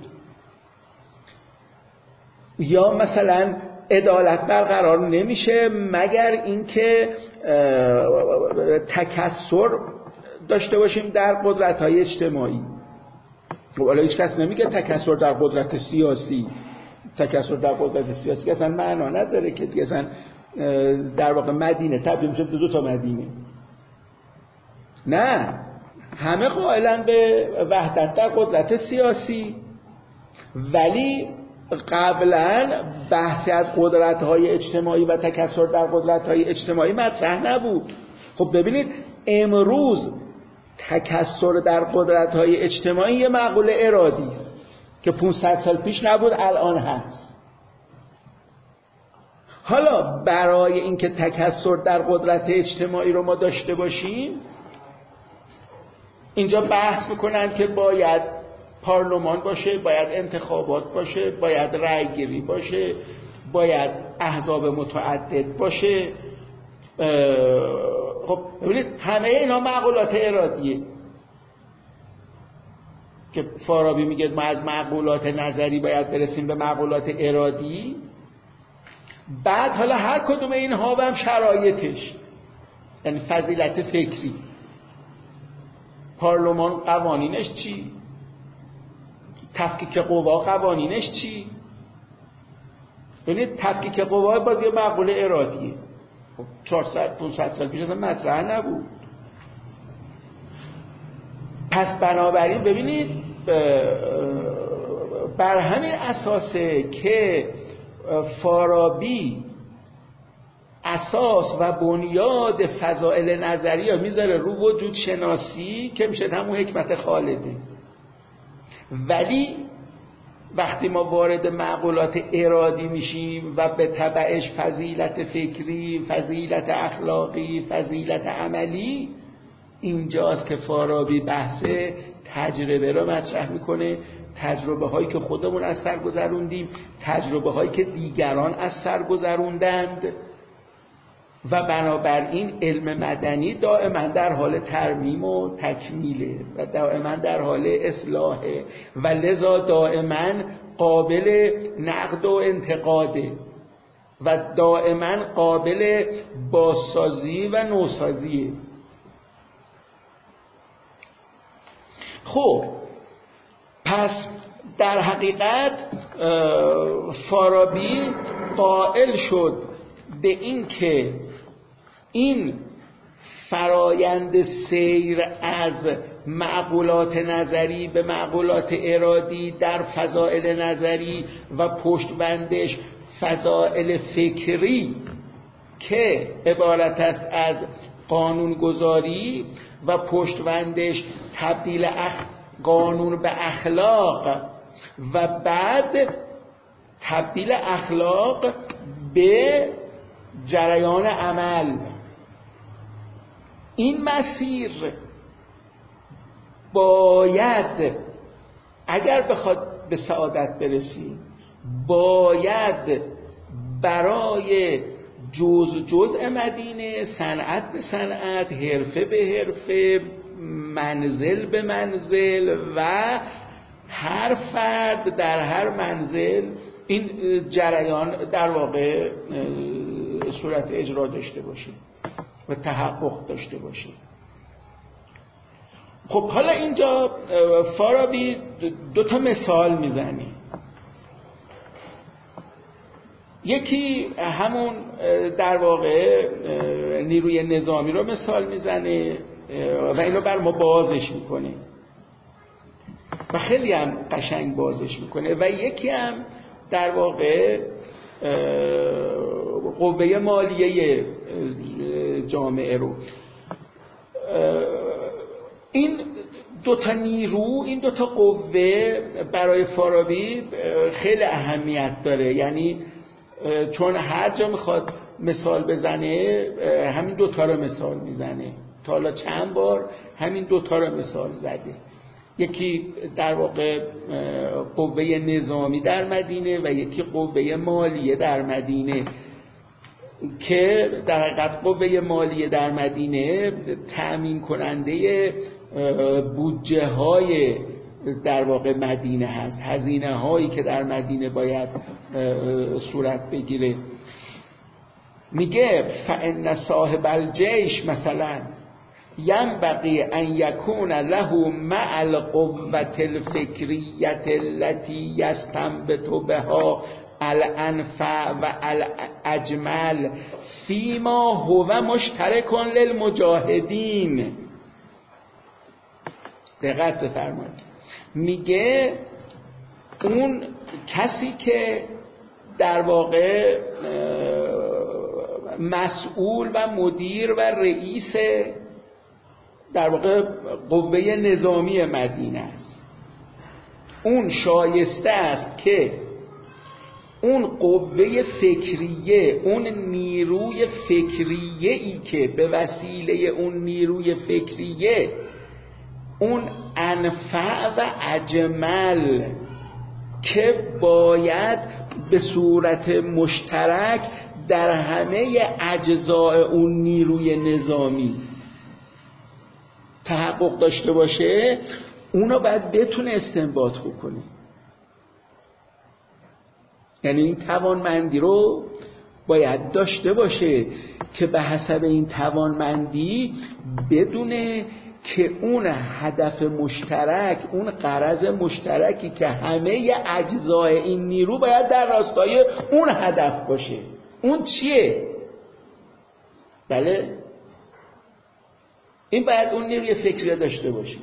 یا مثلا عدالت برقرار نمیشه مگر اینکه تکثر داشته باشیم در قدرت‌های اجتماعی. ولی هیچ کس نمیگه تکثر در قدرت سیاسی. تکثر در قدرت سیاسی که اصلا معنا نداره که دیگه اصلا در واقع مدینه تبدیل میشه به دو تا مدینه. نه، همه قائلن به وحدت در قدرت سیاسی، ولی قبلا بحثی از قدرت‌های اجتماعی و تکثر در قدرت‌های اجتماعی مطرح نبود. خب ببینید امروز تکثر در قدرت‌های اجتماعی یه معقول ارادی است که پانصد سال پیش نبود الان هست. حالا برای اینکه تکثر در قدرت اجتماعی رو ما داشته باشیم اینجا بحث میکنن که باید پارلمان باشه، باید انتخابات باشه، باید رأی گیری باشه، باید احزاب متعدد باشه. خب ببینید همه اینا معقولات ارادیه که فارابی میگه ما از معقولات نظری باید برسیم به معقولات ارادی. بعد حالا هر کدوم اینها هم شرایطش، یعنی فضیلت فکری، پارلمان قوانینش چی، تفکیک قوا قوانینش چی. ببینید تفکیک قوا باز یه معقوله ارادیه، چهارصد پانصد سال پیش اصلا مطرح نبود. پس بنابراین ببینید بر همین اساسه که فارابی اساس و بنیاد فضائل نظریه میذاره رو وجود شناسی که میشه همون حکمت خالده. ولی وقتی ما وارد معقولات ارادی میشیم و به تبعش فضیلت فکری، فضیلت اخلاقی، فضیلت عملی، اینجاست که فارابی بحث تجربه رو مطرح میکنه. تجربه هایی که خودمون از سر گذروندیم، تجربه هایی که دیگران از سر گذروندند، و بنابراین علم مدنی دائما در حال ترمیم و تکمیله و دائما در حال اصلاحه و لذا دائما قابل نقد و انتقاده و دائما قابل بازسازی و نوسازیه. خب پس در حقیقت فارابی قائل شد به این که این فرایند سیر از معقولات نظری به معقولات ارادی در فضائل نظری و پشتبندش فضائل فکری که عبارت است از قانونگذاری و پشتبندش تبدیل اخ... قانون به اخلاق و بعد تبدیل اخلاق به جریان عمل، این مسیر باید اگر بخواد به سعادت برسیم باید برای جز جزء مدینه، صنعت به صنعت، حرفه به حرفه، منزل به منزل و هر فرد در هر منزل این جریان در واقع صورت اجرا داشته باشه و تحقق داشته باشه. خب حالا اینجا فارابی دو تا مثال میزنه. یکی همون در واقع نیروی نظامی رو مثال میزنه و اینو بر ما بازش میکنه و خیلی هم قشنگ بازش میکنه و یکی هم در واقع قوه مالیه جامعه رو. این دوتا نیرو، این دوتا قوه برای فارابی خیلی اهمیت داره، یعنی چون هر جا میخواد مثال بزنه همین دوتا رو مثال میزنه. تا حالا چند بار همین دوتا رو مثال زده. یکی در واقع قوه نظامی در مدینه و یکی قوه مالیه در مدینه که در حقیقت قوه مالیه در مدینه تأمین کننده بودجه های در واقع مدینه هست، هزینه هایی که در مدینه باید صورت بگیره. میگه فإن صاحب الجیش مثلا ینبغی ان یکون له مع القوة الفکریة التي یستنبط بها الانفع و الاجمل فیما هو مشترک للمجاهدین. دقت بفرمایید. میگه اون کسی که در واقع مسئول و مدیر و رئیس در واقع قوه نظامی مدینه است، اون شایسته است که اون قوه فکریه، اون نیروی فکریه ای که به وسیله اون نیروی فکریه اون انفع و اجمل که باید به صورت مشترک در همه اجزای اون نیروی نظامی تحقق داشته باشه، اونو باید بتونه استنباط بکنه. یعنی این توانمندی رو باید داشته باشه که به حسب این توانمندی بدونه که اون هدف مشترک، اون غرض مشترکی که همه اجزای این نیرو باید در راستای اون هدف باشه، اون چیه؟ بله، این باید اون نیروی فکری داشته باشه.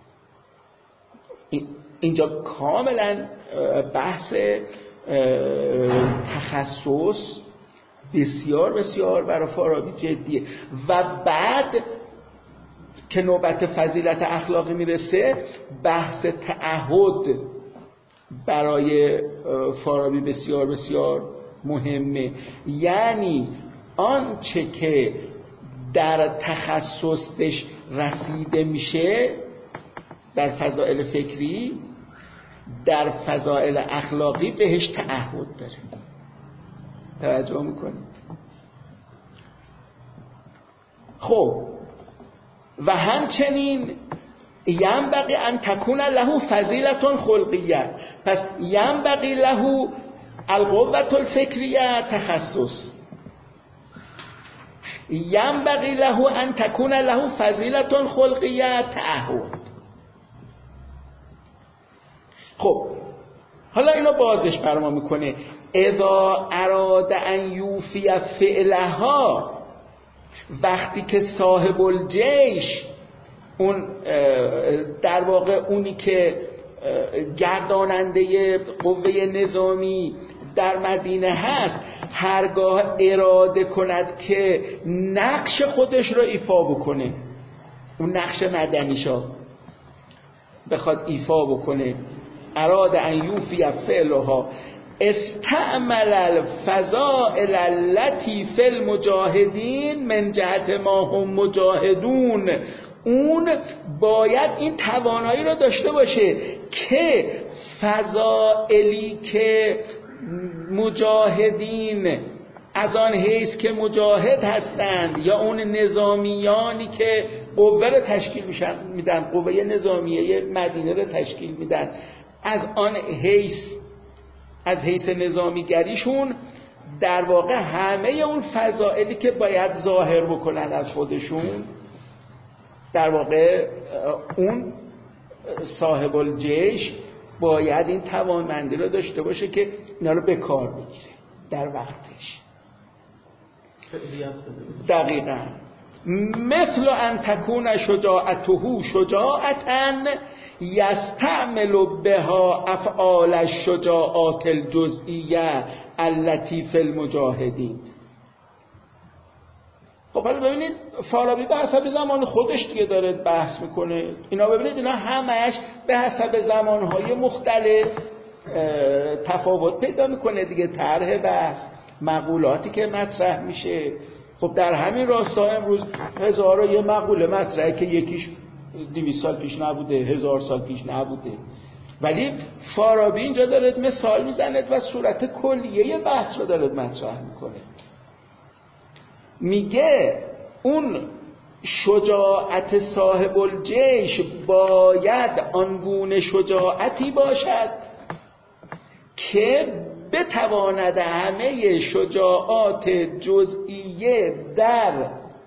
اینجا کاملا بحث تخصص بسیار بسیار برای فارابی جدیه. و بعد که نوبت فضیلت اخلاقی میرسه، بحث تعهد برای فارابی بسیار بسیار مهمه. یعنی آنچه که در تخصص بهش رسیده میشه در فضائل فکری، در فضائل اخلاقی بهش تعهد داره. توجه میکنید؟ خب و همچنین ینبغی ان تکون له فضیلة خلقیه، پس ینبغی له القوة الفکریه تخصص، ینبغی له ان تکون له فضیلة خلقیه تعهد. خب حالا اینو بازش بر ما میکنه. اذا اراد ان یوفی فعلها، وقتی که صاحب الجیش، اون در واقع اونی که گرداننده قوه نظامی در مدینه هست، هرگاه اراده کند که نقش خودش رو ایفا بکنه، اون نقش مدنیشا بخواد ایفا بکنه، اراد ان یوفی فعلها استعمل الفضائل التي فی المجاهدین من جهت ما هم مجاهدون، اون باید این توانایی رو داشته باشه که فضائلی که مجاهدین از آن حیث که مجاهد هستند، یا اون نظامیانی که قوه رو تشکیل میدن، قوه نظامیه مدینه رو تشکیل میدن، از آن حیث، از حیث نظامیگریشون، در واقع همه اون فضائلی که باید ظاهر بکنن از خودشون، در واقع اون صاحب الجیش باید این توانمندی رو داشته باشه که اینا رو به کار بگیره در وقتش. دقیقاً مثل ان تکون شجاعته شجاعتاً یستعمل بها افعال الشجاعات الجزئیه التي فی المجاهدین. خب حالا ببینید فارابی به حسب زمان خودش دیگه داره بحث میکنه. اینا ببینید اینا همش به حسب زمانهای مختلف تفاوت پیدا میکنه دیگه. طرح بحث، مقولاتی که مطرح میشه، خب در همین راستا امروز هزار و یه مقوله مطرحه که یکیش دویست سال پیش نبوده، هزار سال پیش نبوده، ولی فارابی اینجا داره مثال میزنه و صورت کلیه بحث رو داره مطرح میکنه. میگه اون شجاعت صاحب الجیش باید آنگونه شجاعتی باشد که بتواند همه شجاعات جزئیه در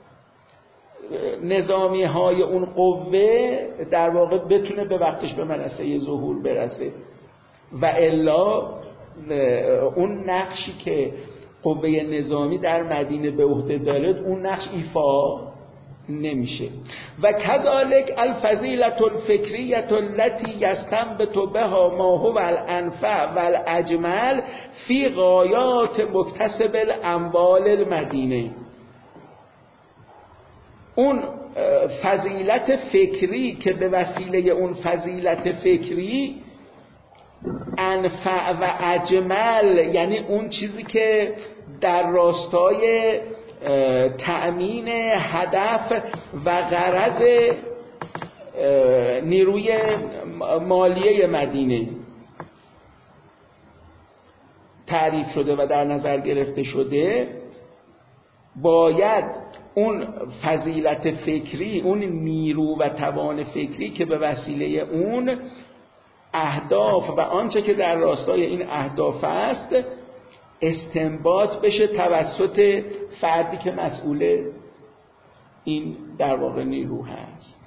نظامی های اون قوه در واقع بتونه به وقتش به منصه ظهور برسه، و الا اون نقشی که قوه نظامی در مدینه به عهده داره اون نقش ایفا نمیشه. و کذالک الفضیلة الفکریة التي یستنبط بها ما هو الانفع والاجمل فی غایات مکتسب الاموال المدینه. اون فضیلت فکری که به وسیله اون فضیلت فکری انفع و اجمل، یعنی اون چیزی که در راستای تأمین هدف و غرض نیروی مالیه مدینه تعریف شده و در نظر گرفته شده، باید اون فضیلت فکری، اون نیرو و توان فکری که به وسیله اون اهداف و آنچه که در راستای این اهداف است استنباط بشه توسط فردی که مسئول این در واقع نیرو هست.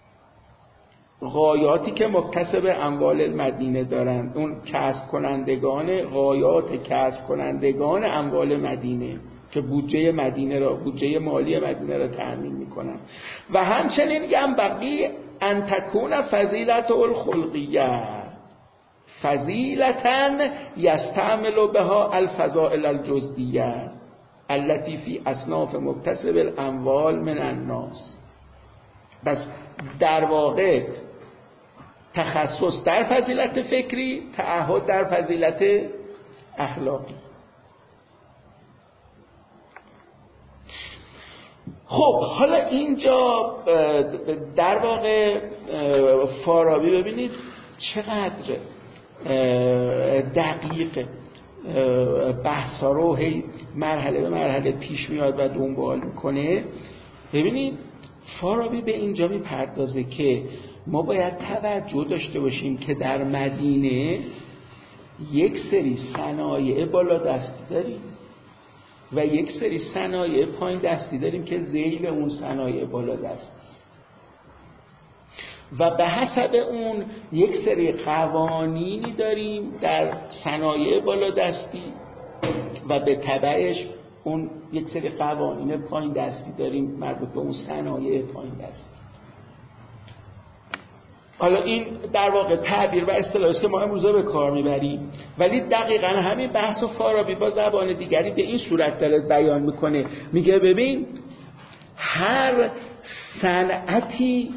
غایاتی که مکتسب اموال المدینه دارند، اون کسب کنندگان، غایات کسب کنندگان اموال مدینه که بودجه مدینه را، بودجه مالی مدینه را تأمین میکنن. و همچنین ینبغی ان تکون فضیلت الخلقیه فضیلتاً یستعمل بها الفضائل الجزئیه التي فی اصناف مکتسب الاموال من الناس. بس در واقع تخصص در فضیلت فکری، تعهد در فضیلت اخلاقی. خب حالا اینجا در واقع فارابی ببینید چقدر دقیق بحثا رو هی مرحله به مرحله پیش میاد و دنبال میکنه. ببینید فارابی به اینجا میپردازه که ما باید توجه داشته باشیم که در مدینه یک سری صنایع بالا دستی داریم و یک سری صنایع پایین دستی داریم که ذیل اون صنایع بالا دستی است و به حسب اون یک سری قوانینی داریم در صنایع بالا دستی و به تبعش اون یک سری قوانین پایین دستی داریم مربوط به اون صنایع پایین دستی. حالا این در واقع تعبیر و اصطلاحی است که ما امروزه به کار میبریم، ولی دقیقاً همین بحث و فارابی با زبان دیگری به این صورت داره بیان میکنه. میگه ببین هر صنعتی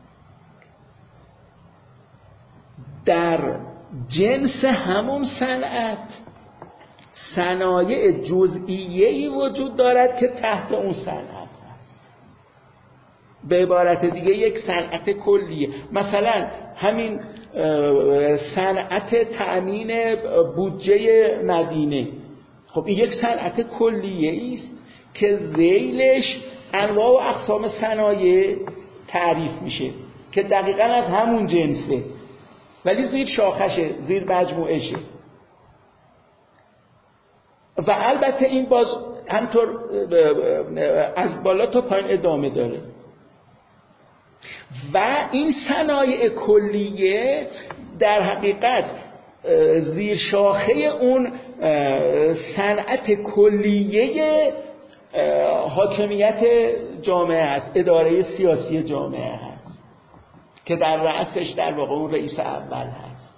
در جنس همون صنعت صنایع جزئیه‌ای وجود دارد که تحت اون صنعت هست. به عبارت دیگه یک صنعت کلیه. مثلا همین صنعت تأمین بودجه مدینه، خب این یک صنعت کلیه است که ذیلش انواع و اقسام صنایع تعریف میشه که دقیقاً از همون جنسه ولی زیر شاخشه، زیر مجموعشه. و البته این باز همطور از بالا تا پایین ادامه داره. و این صنایع کلیه در حقیقت زیر شاخه اون صنعت کلیه حاکمیت جامعه هست، اداره سیاسی جامعه هست که در رأسش در واقع اون رئیس اول هست.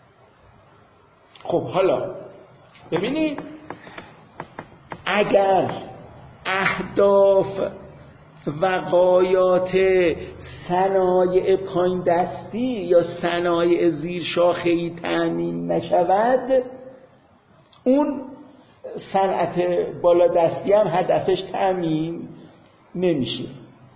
خب حالا ببینید اگر اهداف و غایات صنایع پایین دستی یا صنایع زیر شاخه‌ای تأمین نشود، اون صنعت بالا دستی هم هدفش تأمین نمیشه.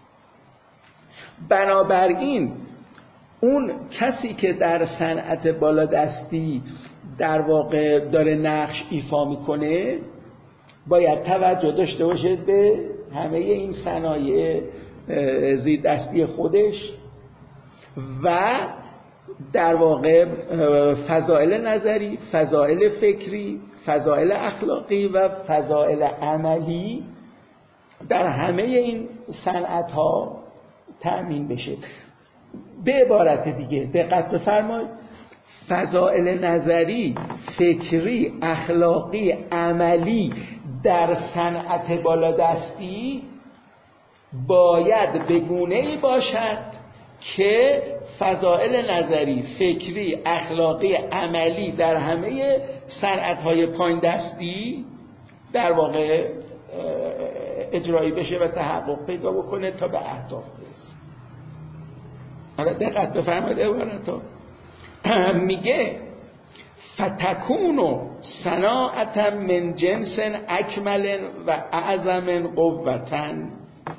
بنابراین اون کسی که در صنعت بالا دستی در واقع داره نقش ایفا میکنه باید توجه داشته باشه به همه این صنایع زیر دستی خودش و در واقع فضائل نظری، فضائل فکری، فضائل اخلاقی و فضائل عملی در همه این صنعت‌ها تأمین بشه. به عبارت دیگه دقت بفرمایید، فضائل نظری، فکری، اخلاقی، عملی در صنعت بالادستی باید به گونه‌ای باشد که فضائل نظری، فکری، اخلاقی، عملی در همه صنعت‌های پایین دستی در واقع اجرایی بشه و تحقق پیدا بکنه تا به اهداف برسه. حالا دقت بفرمایید عبارتو میگه فتکونو صناعت من جنس اکمل و اعظم قوتن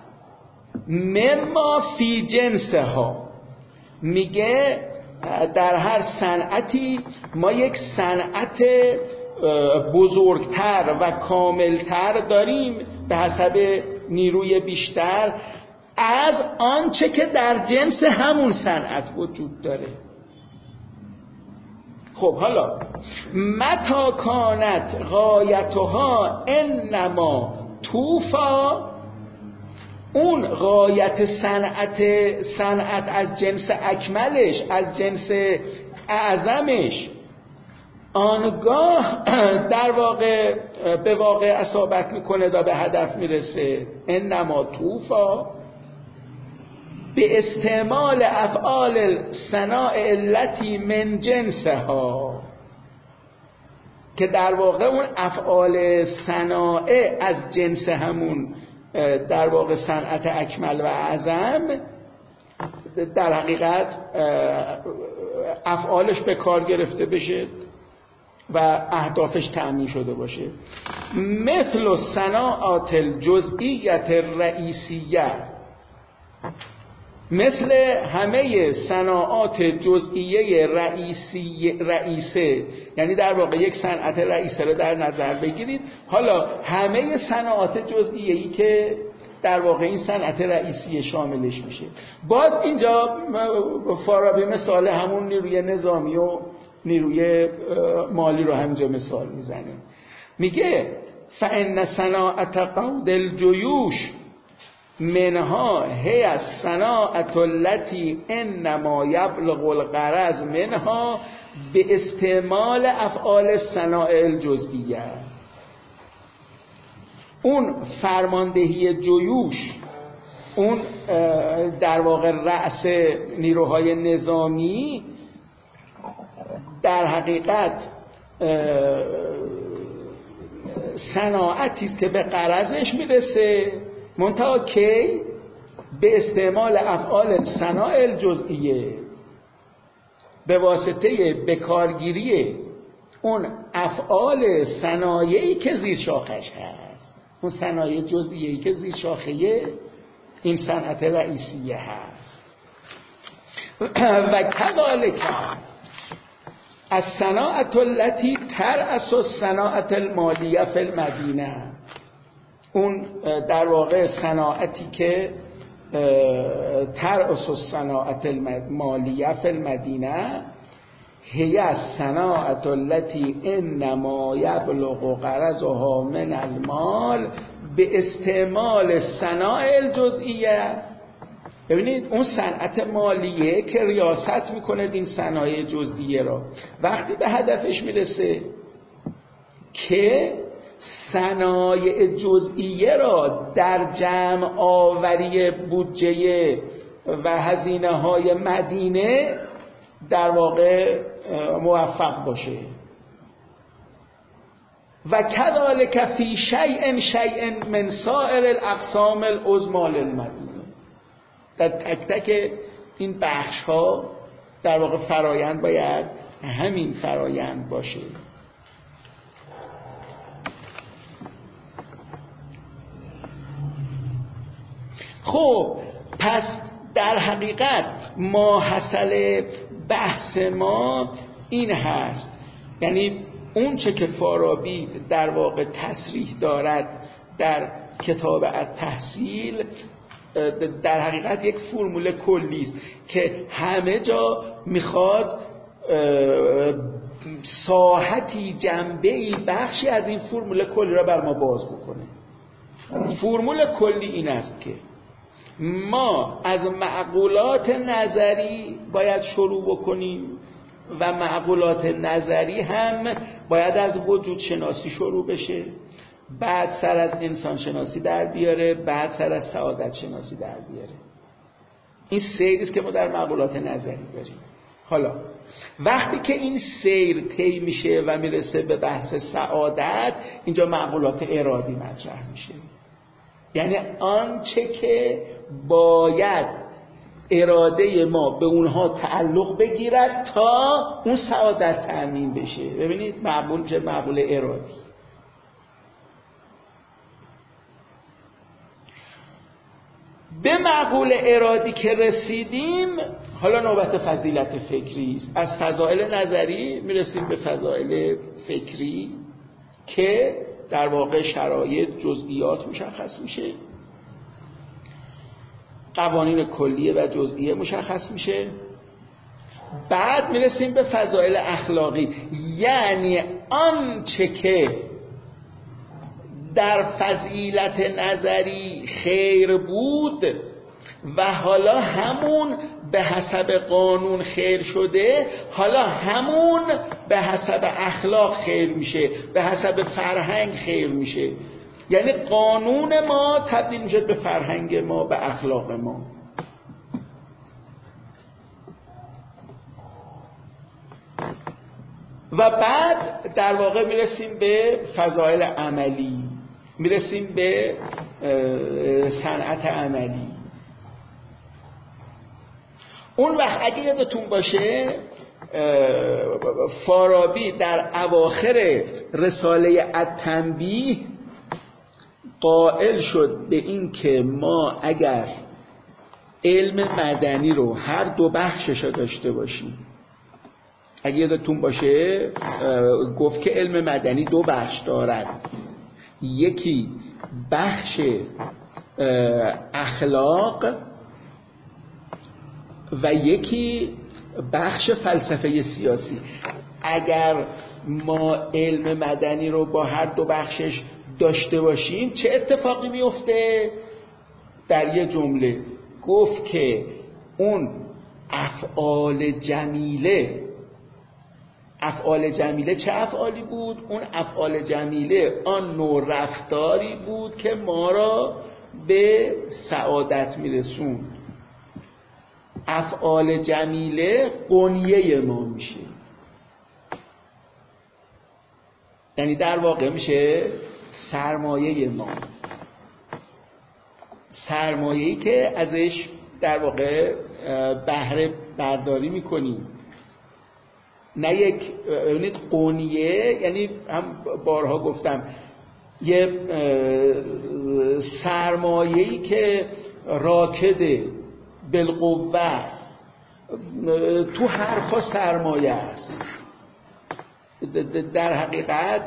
مما فی جنسها. میگه در هر صنعتی ما یک صنعت بزرگتر و کاملتر داریم به حسب نیروی بیشتر از آنچه که در جنس همون صنعت وجود داره. خب حالا متا کانت غایتها انما توفا، اون غایت صنعت صنعت از جنس اکملش، از جنس اعظمش، آنگاه در واقع به واقع اصابت میکنه و به هدف میرسه. انما توفا به استعمال افعال صناع التی من جنسها، که در واقع اون افعال صناعه از جنس همون در واقع صنعت اکمل و اعظم در حقیقت افعالش به کار گرفته بشه و اهدافش تأمین شده باشه. مثل صناعات الجزئیت الرئیسیه، مثل همه صناعات جزئیه رئیسی رئیسه، یعنی در واقع یک صنعت رئیسه رو در نظر بگیرید. حالا همه صناعات جزئیه‌ای که در واقع این صنعت رئیسی شاملش میشه. باز اینجا فارابی مثال همون نیروی نظامی و نیروی مالی رو همینجا مثال میزنه. میگه فإن صناعت قود الجیوش منها هی الصناعة التي انما یبلغ الغرض منها به استعمال افعال صنایع الجزئیه. اون فرماندهی جیوش، اون در واقع رأس نیروهای نظامی، در حقیقت صناعتی است که به غرضش میرسه، منتها کی؟ به استعمال افعال صنایع الجزئیه، به واسطه بکارگیری اون افعال صنایعی که زیر شاخش هست، اون صنایع جزئیه‌ای که زیر شاخه این صنعت رئیسیه هست. و کذالک الصناعة التي ترأس الصناعة المالیه فی المدینه، اون در واقع صناعتی که ترأس الصناعة المالیه فی المدینه هی الصناعة التي انما یبلغ غرضها من المال به استعمال صنایع الجزئیه. ببینید اون صنعت مالیه که ریاست میکنه این صنایع جزئیه را، وقتی به هدفش میرسه که صنایع جزئیه را در جمع آوری بودجه و هزینه های مدینه در واقع موفق باشه. و کذالک فی شیء شیء من سائر الاقسام العظمی للمدینه، در تک تک این بخش ها در واقع فرایند باید همین فرایند باشه. خب پس در حقیقت ماحصل بحث ما این هست، یعنی اون چه که فارابی در واقع تصریح دارد در کتاب التحصیل در حقیقت یک فرمول کلی است که همه جا میخواد ساحتی، جنبه‌ای، بخشی از این فرمول کلی را بر ما باز بکنه. فرمول کلی این است که ما از معقولات نظری باید شروع بکنیم و معقولات نظری هم باید از وجود شناسی شروع بشه، بعد سر از انسان شناسی در بیاره، بعد سر از سعادت شناسی در بیاره. این سیری است که ما در معقولات نظری داریم. حالا وقتی که این سیر طی میشه و میرسه به بحث سعادت، اینجا معقولات ارادی مطرح میشه، یعنی آنچه که باید اراده ما به اونها تعلق بگیرد تا اون سعادت تأمین بشه. ببینید معقول چه معقول ارادی. به معقول ارادی که رسیدیم، حالا نوبت فضیلت فکری است. از فضائل نظری میرسیم به فضائل فکری که در واقع شرایط، جزئیات مشخص میشه، قوانین کلیه و جزئیه مشخص میشه. بعد میرسیم به فضائل اخلاقی، یعنی آنچه که در فضیلت نظری خیر بود و حالا همون به حسب قانون خیر شده، حالا همون به حسب اخلاق خیر میشه، به حسب فرهنگ خیر میشه. یعنی قانون ما تبدیل میشه به فرهنگ ما، به اخلاق ما. و بعد در واقع میرسیم به فضائل عملی، میرسیم به صنعت عملی. اون وقت اگه یادتون باشه فارابی در اواخر رساله التنبیه قائل شد به این که ما اگر علم مدنی رو هر دو بخشش رو داشته باشیم، اگه یادتون باشه گفت که علم مدنی دو بخش دارد، یکی بخش اخلاق و یکی بخش فلسفه سیاسی. اگر ما علم مدنی رو با هر دو بخشش داشته باشیم چه اتفاقی میفته؟ در یه جمله گفت که اون افعال جمیله، افعال جمیله چه افعالی بود؟ اون افعال جمیله آن نوع رفتاری بود که ما را به سعادت میرسون. افعال جمیله قنیه ما میشه، یعنی در واقع میشه سرمایه ما، سرمایه‌ای که ازش در واقع بهره برداری میکنیم. نه یک یعنی قنیه، یعنی هم بارها گفتم یه سرمایه‌ای که راکده بالقوه است، تو حرفا سرمایه است. در حقیقت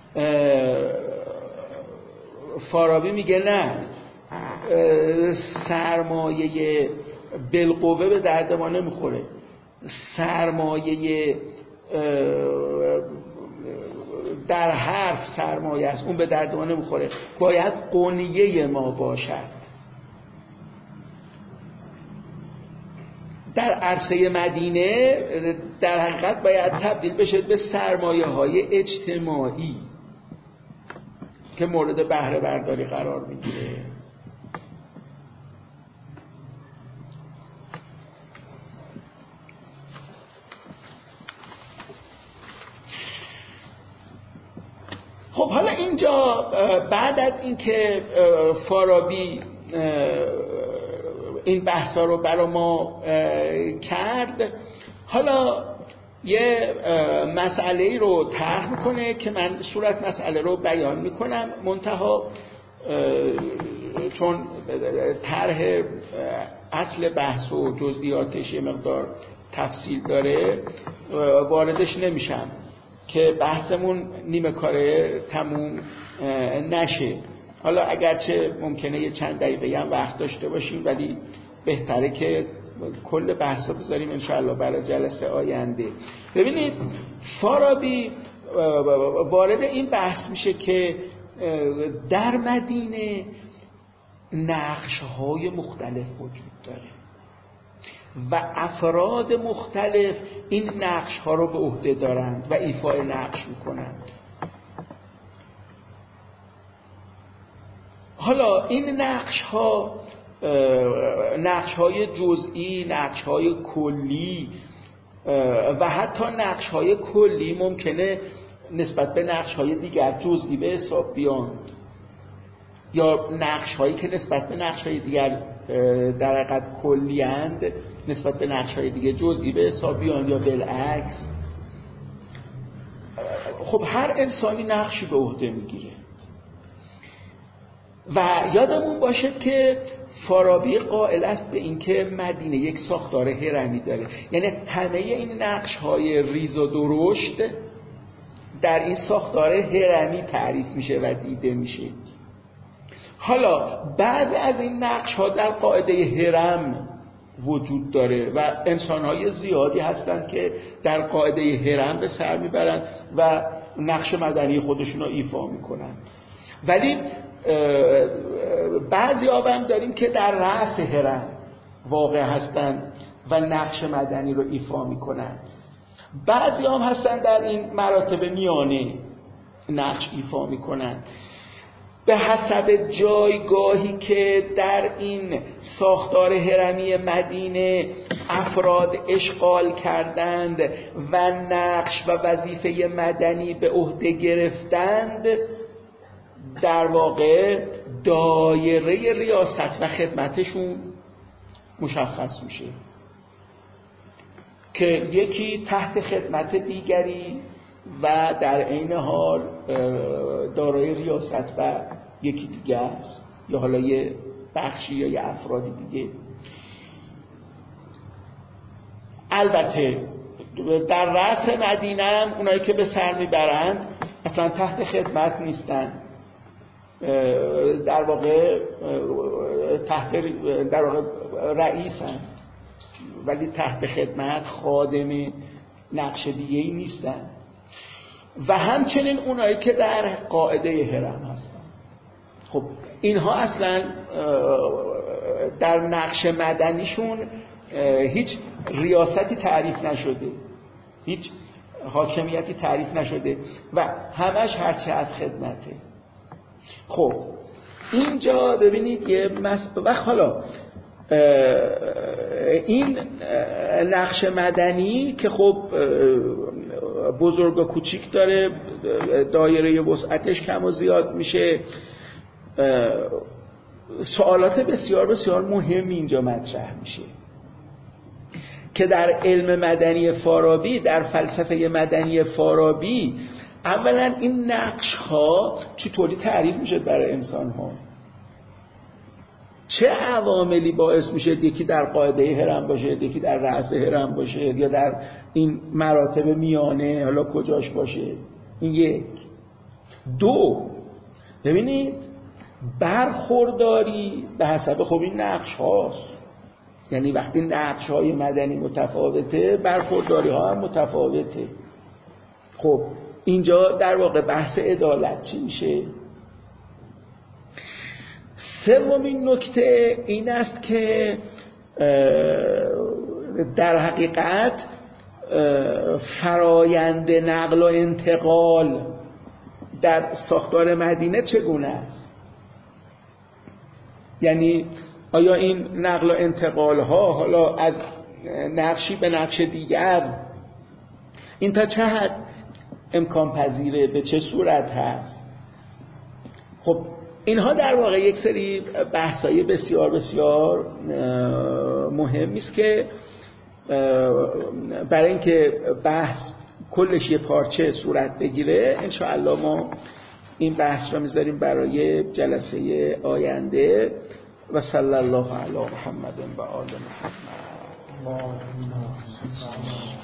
فارابی میگه نه، سرمایه بالقوه به درد ما نمیخوره، سرمایه در حرف سرمایه است، اون به درد ما نمیخوره، باید قنیه ما باشد. در عرصه مدینه در حقیقت باید تبدیل بشه به سرمایه های اجتماعی که مورد بهره برداری قرار میگیره. خب حالا اینجا بعد از اینکه فارابی این بحثا رو برای ما کرد، حالا یه مسئله رو طرح میکنه که من صورت مسئله رو بیان میکنم، منتها چون طرح اصل بحث و جزئیاتش یه مقدار تفصیل داره واردش نمیشم که بحثمون نیمه کاره تموم نشه. حالا اگرچه ممکنه یه چند دقیقه هم وقت داشته باشیم، ولی بهتره که کل بحثا بذاریم انشاءالله برای جلسه آینده. ببینید فارابی وارد این بحث میشه که در مدینه نقش‌های مختلف وجود داره و افراد مختلف این نقش‌ها رو به عهده دارند و ایفای نقش میکنند. حالا این نقش‌ها نقش‌های جزئی، نقش‌های کلی و حتی نقش‌های کلی ممکنه نسبت به نقش‌های دیگر جزئی به حساب بیاند، یا نقش‌هایی که نسبت به نقش‌های دیگر در حقیقت کلی اند نسبت به نقش‌های دیگه جزئی به حساب بیاند یا بالعکس. خب هر انسانی نقشی به عهده میگیره و یادمون باشد که فارابی قائل است به اینکه مدینه یک ساختار هرمی داره، یعنی همه این نقش‌های ریز و درشت در این ساختار هرمی تعریف میشه و دیده میشه. حالا بعضی از این نقش ها در قاعده هرم وجود داره و انسان‌های زیادی هستند که در قاعده هرم به سر میبرند و نقش مدنی خودشون رو ایفا میکنن. ولی بعضی ها هم داریم که در رأس هرم واقع هستند و نقش مدنی رو ایفا میکنن. بعضی هم هستن در این مراتب میانه نقش ایفا میکنن. به حسب جایگاهی که در این ساختار هرمی مدینه افراد اشغال کردند و نقش و وظیفه مدنی به عهده گرفتند، در واقع دایره ریاست و خدمتشون مشخص میشه که یکی تحت خدمت دیگری و در عین حال دارای ریاست و یکی دیگه است، یا حالا یه بخشی یا یه افرادی دیگه. البته در رأس مدینه هم اونایی که به سر میبرند اصلا تحت خدمت نیستن، در واقع تحت در واقع رئیسن ولی تحت خدمت خادم نقش دیگه ای نیستن. و همچنین اونایی که در قاعده هرم هستن. خب اینها اصلا در نقش مدنیشون هیچ ریاستی تعریف نشده، هیچ حاکمیتی تعریف نشده و همش هرچه از خدمته. خب اینجا ببینید یه مس... و حالا این نقش مدنی که خب بزرگ و کوچیک داره، دایره وسعتش کم و زیاد میشه، سوالات بسیار بسیار مهمی اینجا مطرح میشه که در علم مدنی فارابی، در فلسفه مدنی فارابی، اولا این نقش ها چطوری تعریف میشه برای انسان ها، چه عواملی باعث میشه یکی در قاعده هرم باشه، یکی در رأس هرم باشه، یا در این مراتب میانه حالا کجاش باشه. این یک. دو، ببینید برخورداری به حسب خب این نقش هاست، یعنی وقتی نقش های مدنی متفاوته برخورداری ها هم متفاوته. خب اینجا در واقع بحث عدالت چی میشه؟ سومین نکته این است که در حقیقت فرایند نقل و انتقال در ساختار مدینه چگونه است؟ یعنی آیا این نقل و انتقال ها حالا از نقشی به نقش دیگر این تا چه حد امکان پذیره، به چه صورت هست؟ خب اینها در واقع یک سری بحثای بسیار بسیار مهمی است که برای اینکه بحث کلش یه پارچه صورت بگیره انشاءالله ما این بحث را میذاریم برای جلسه آینده. و صلی الله علی محمد و آل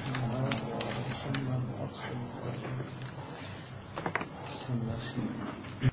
محمد.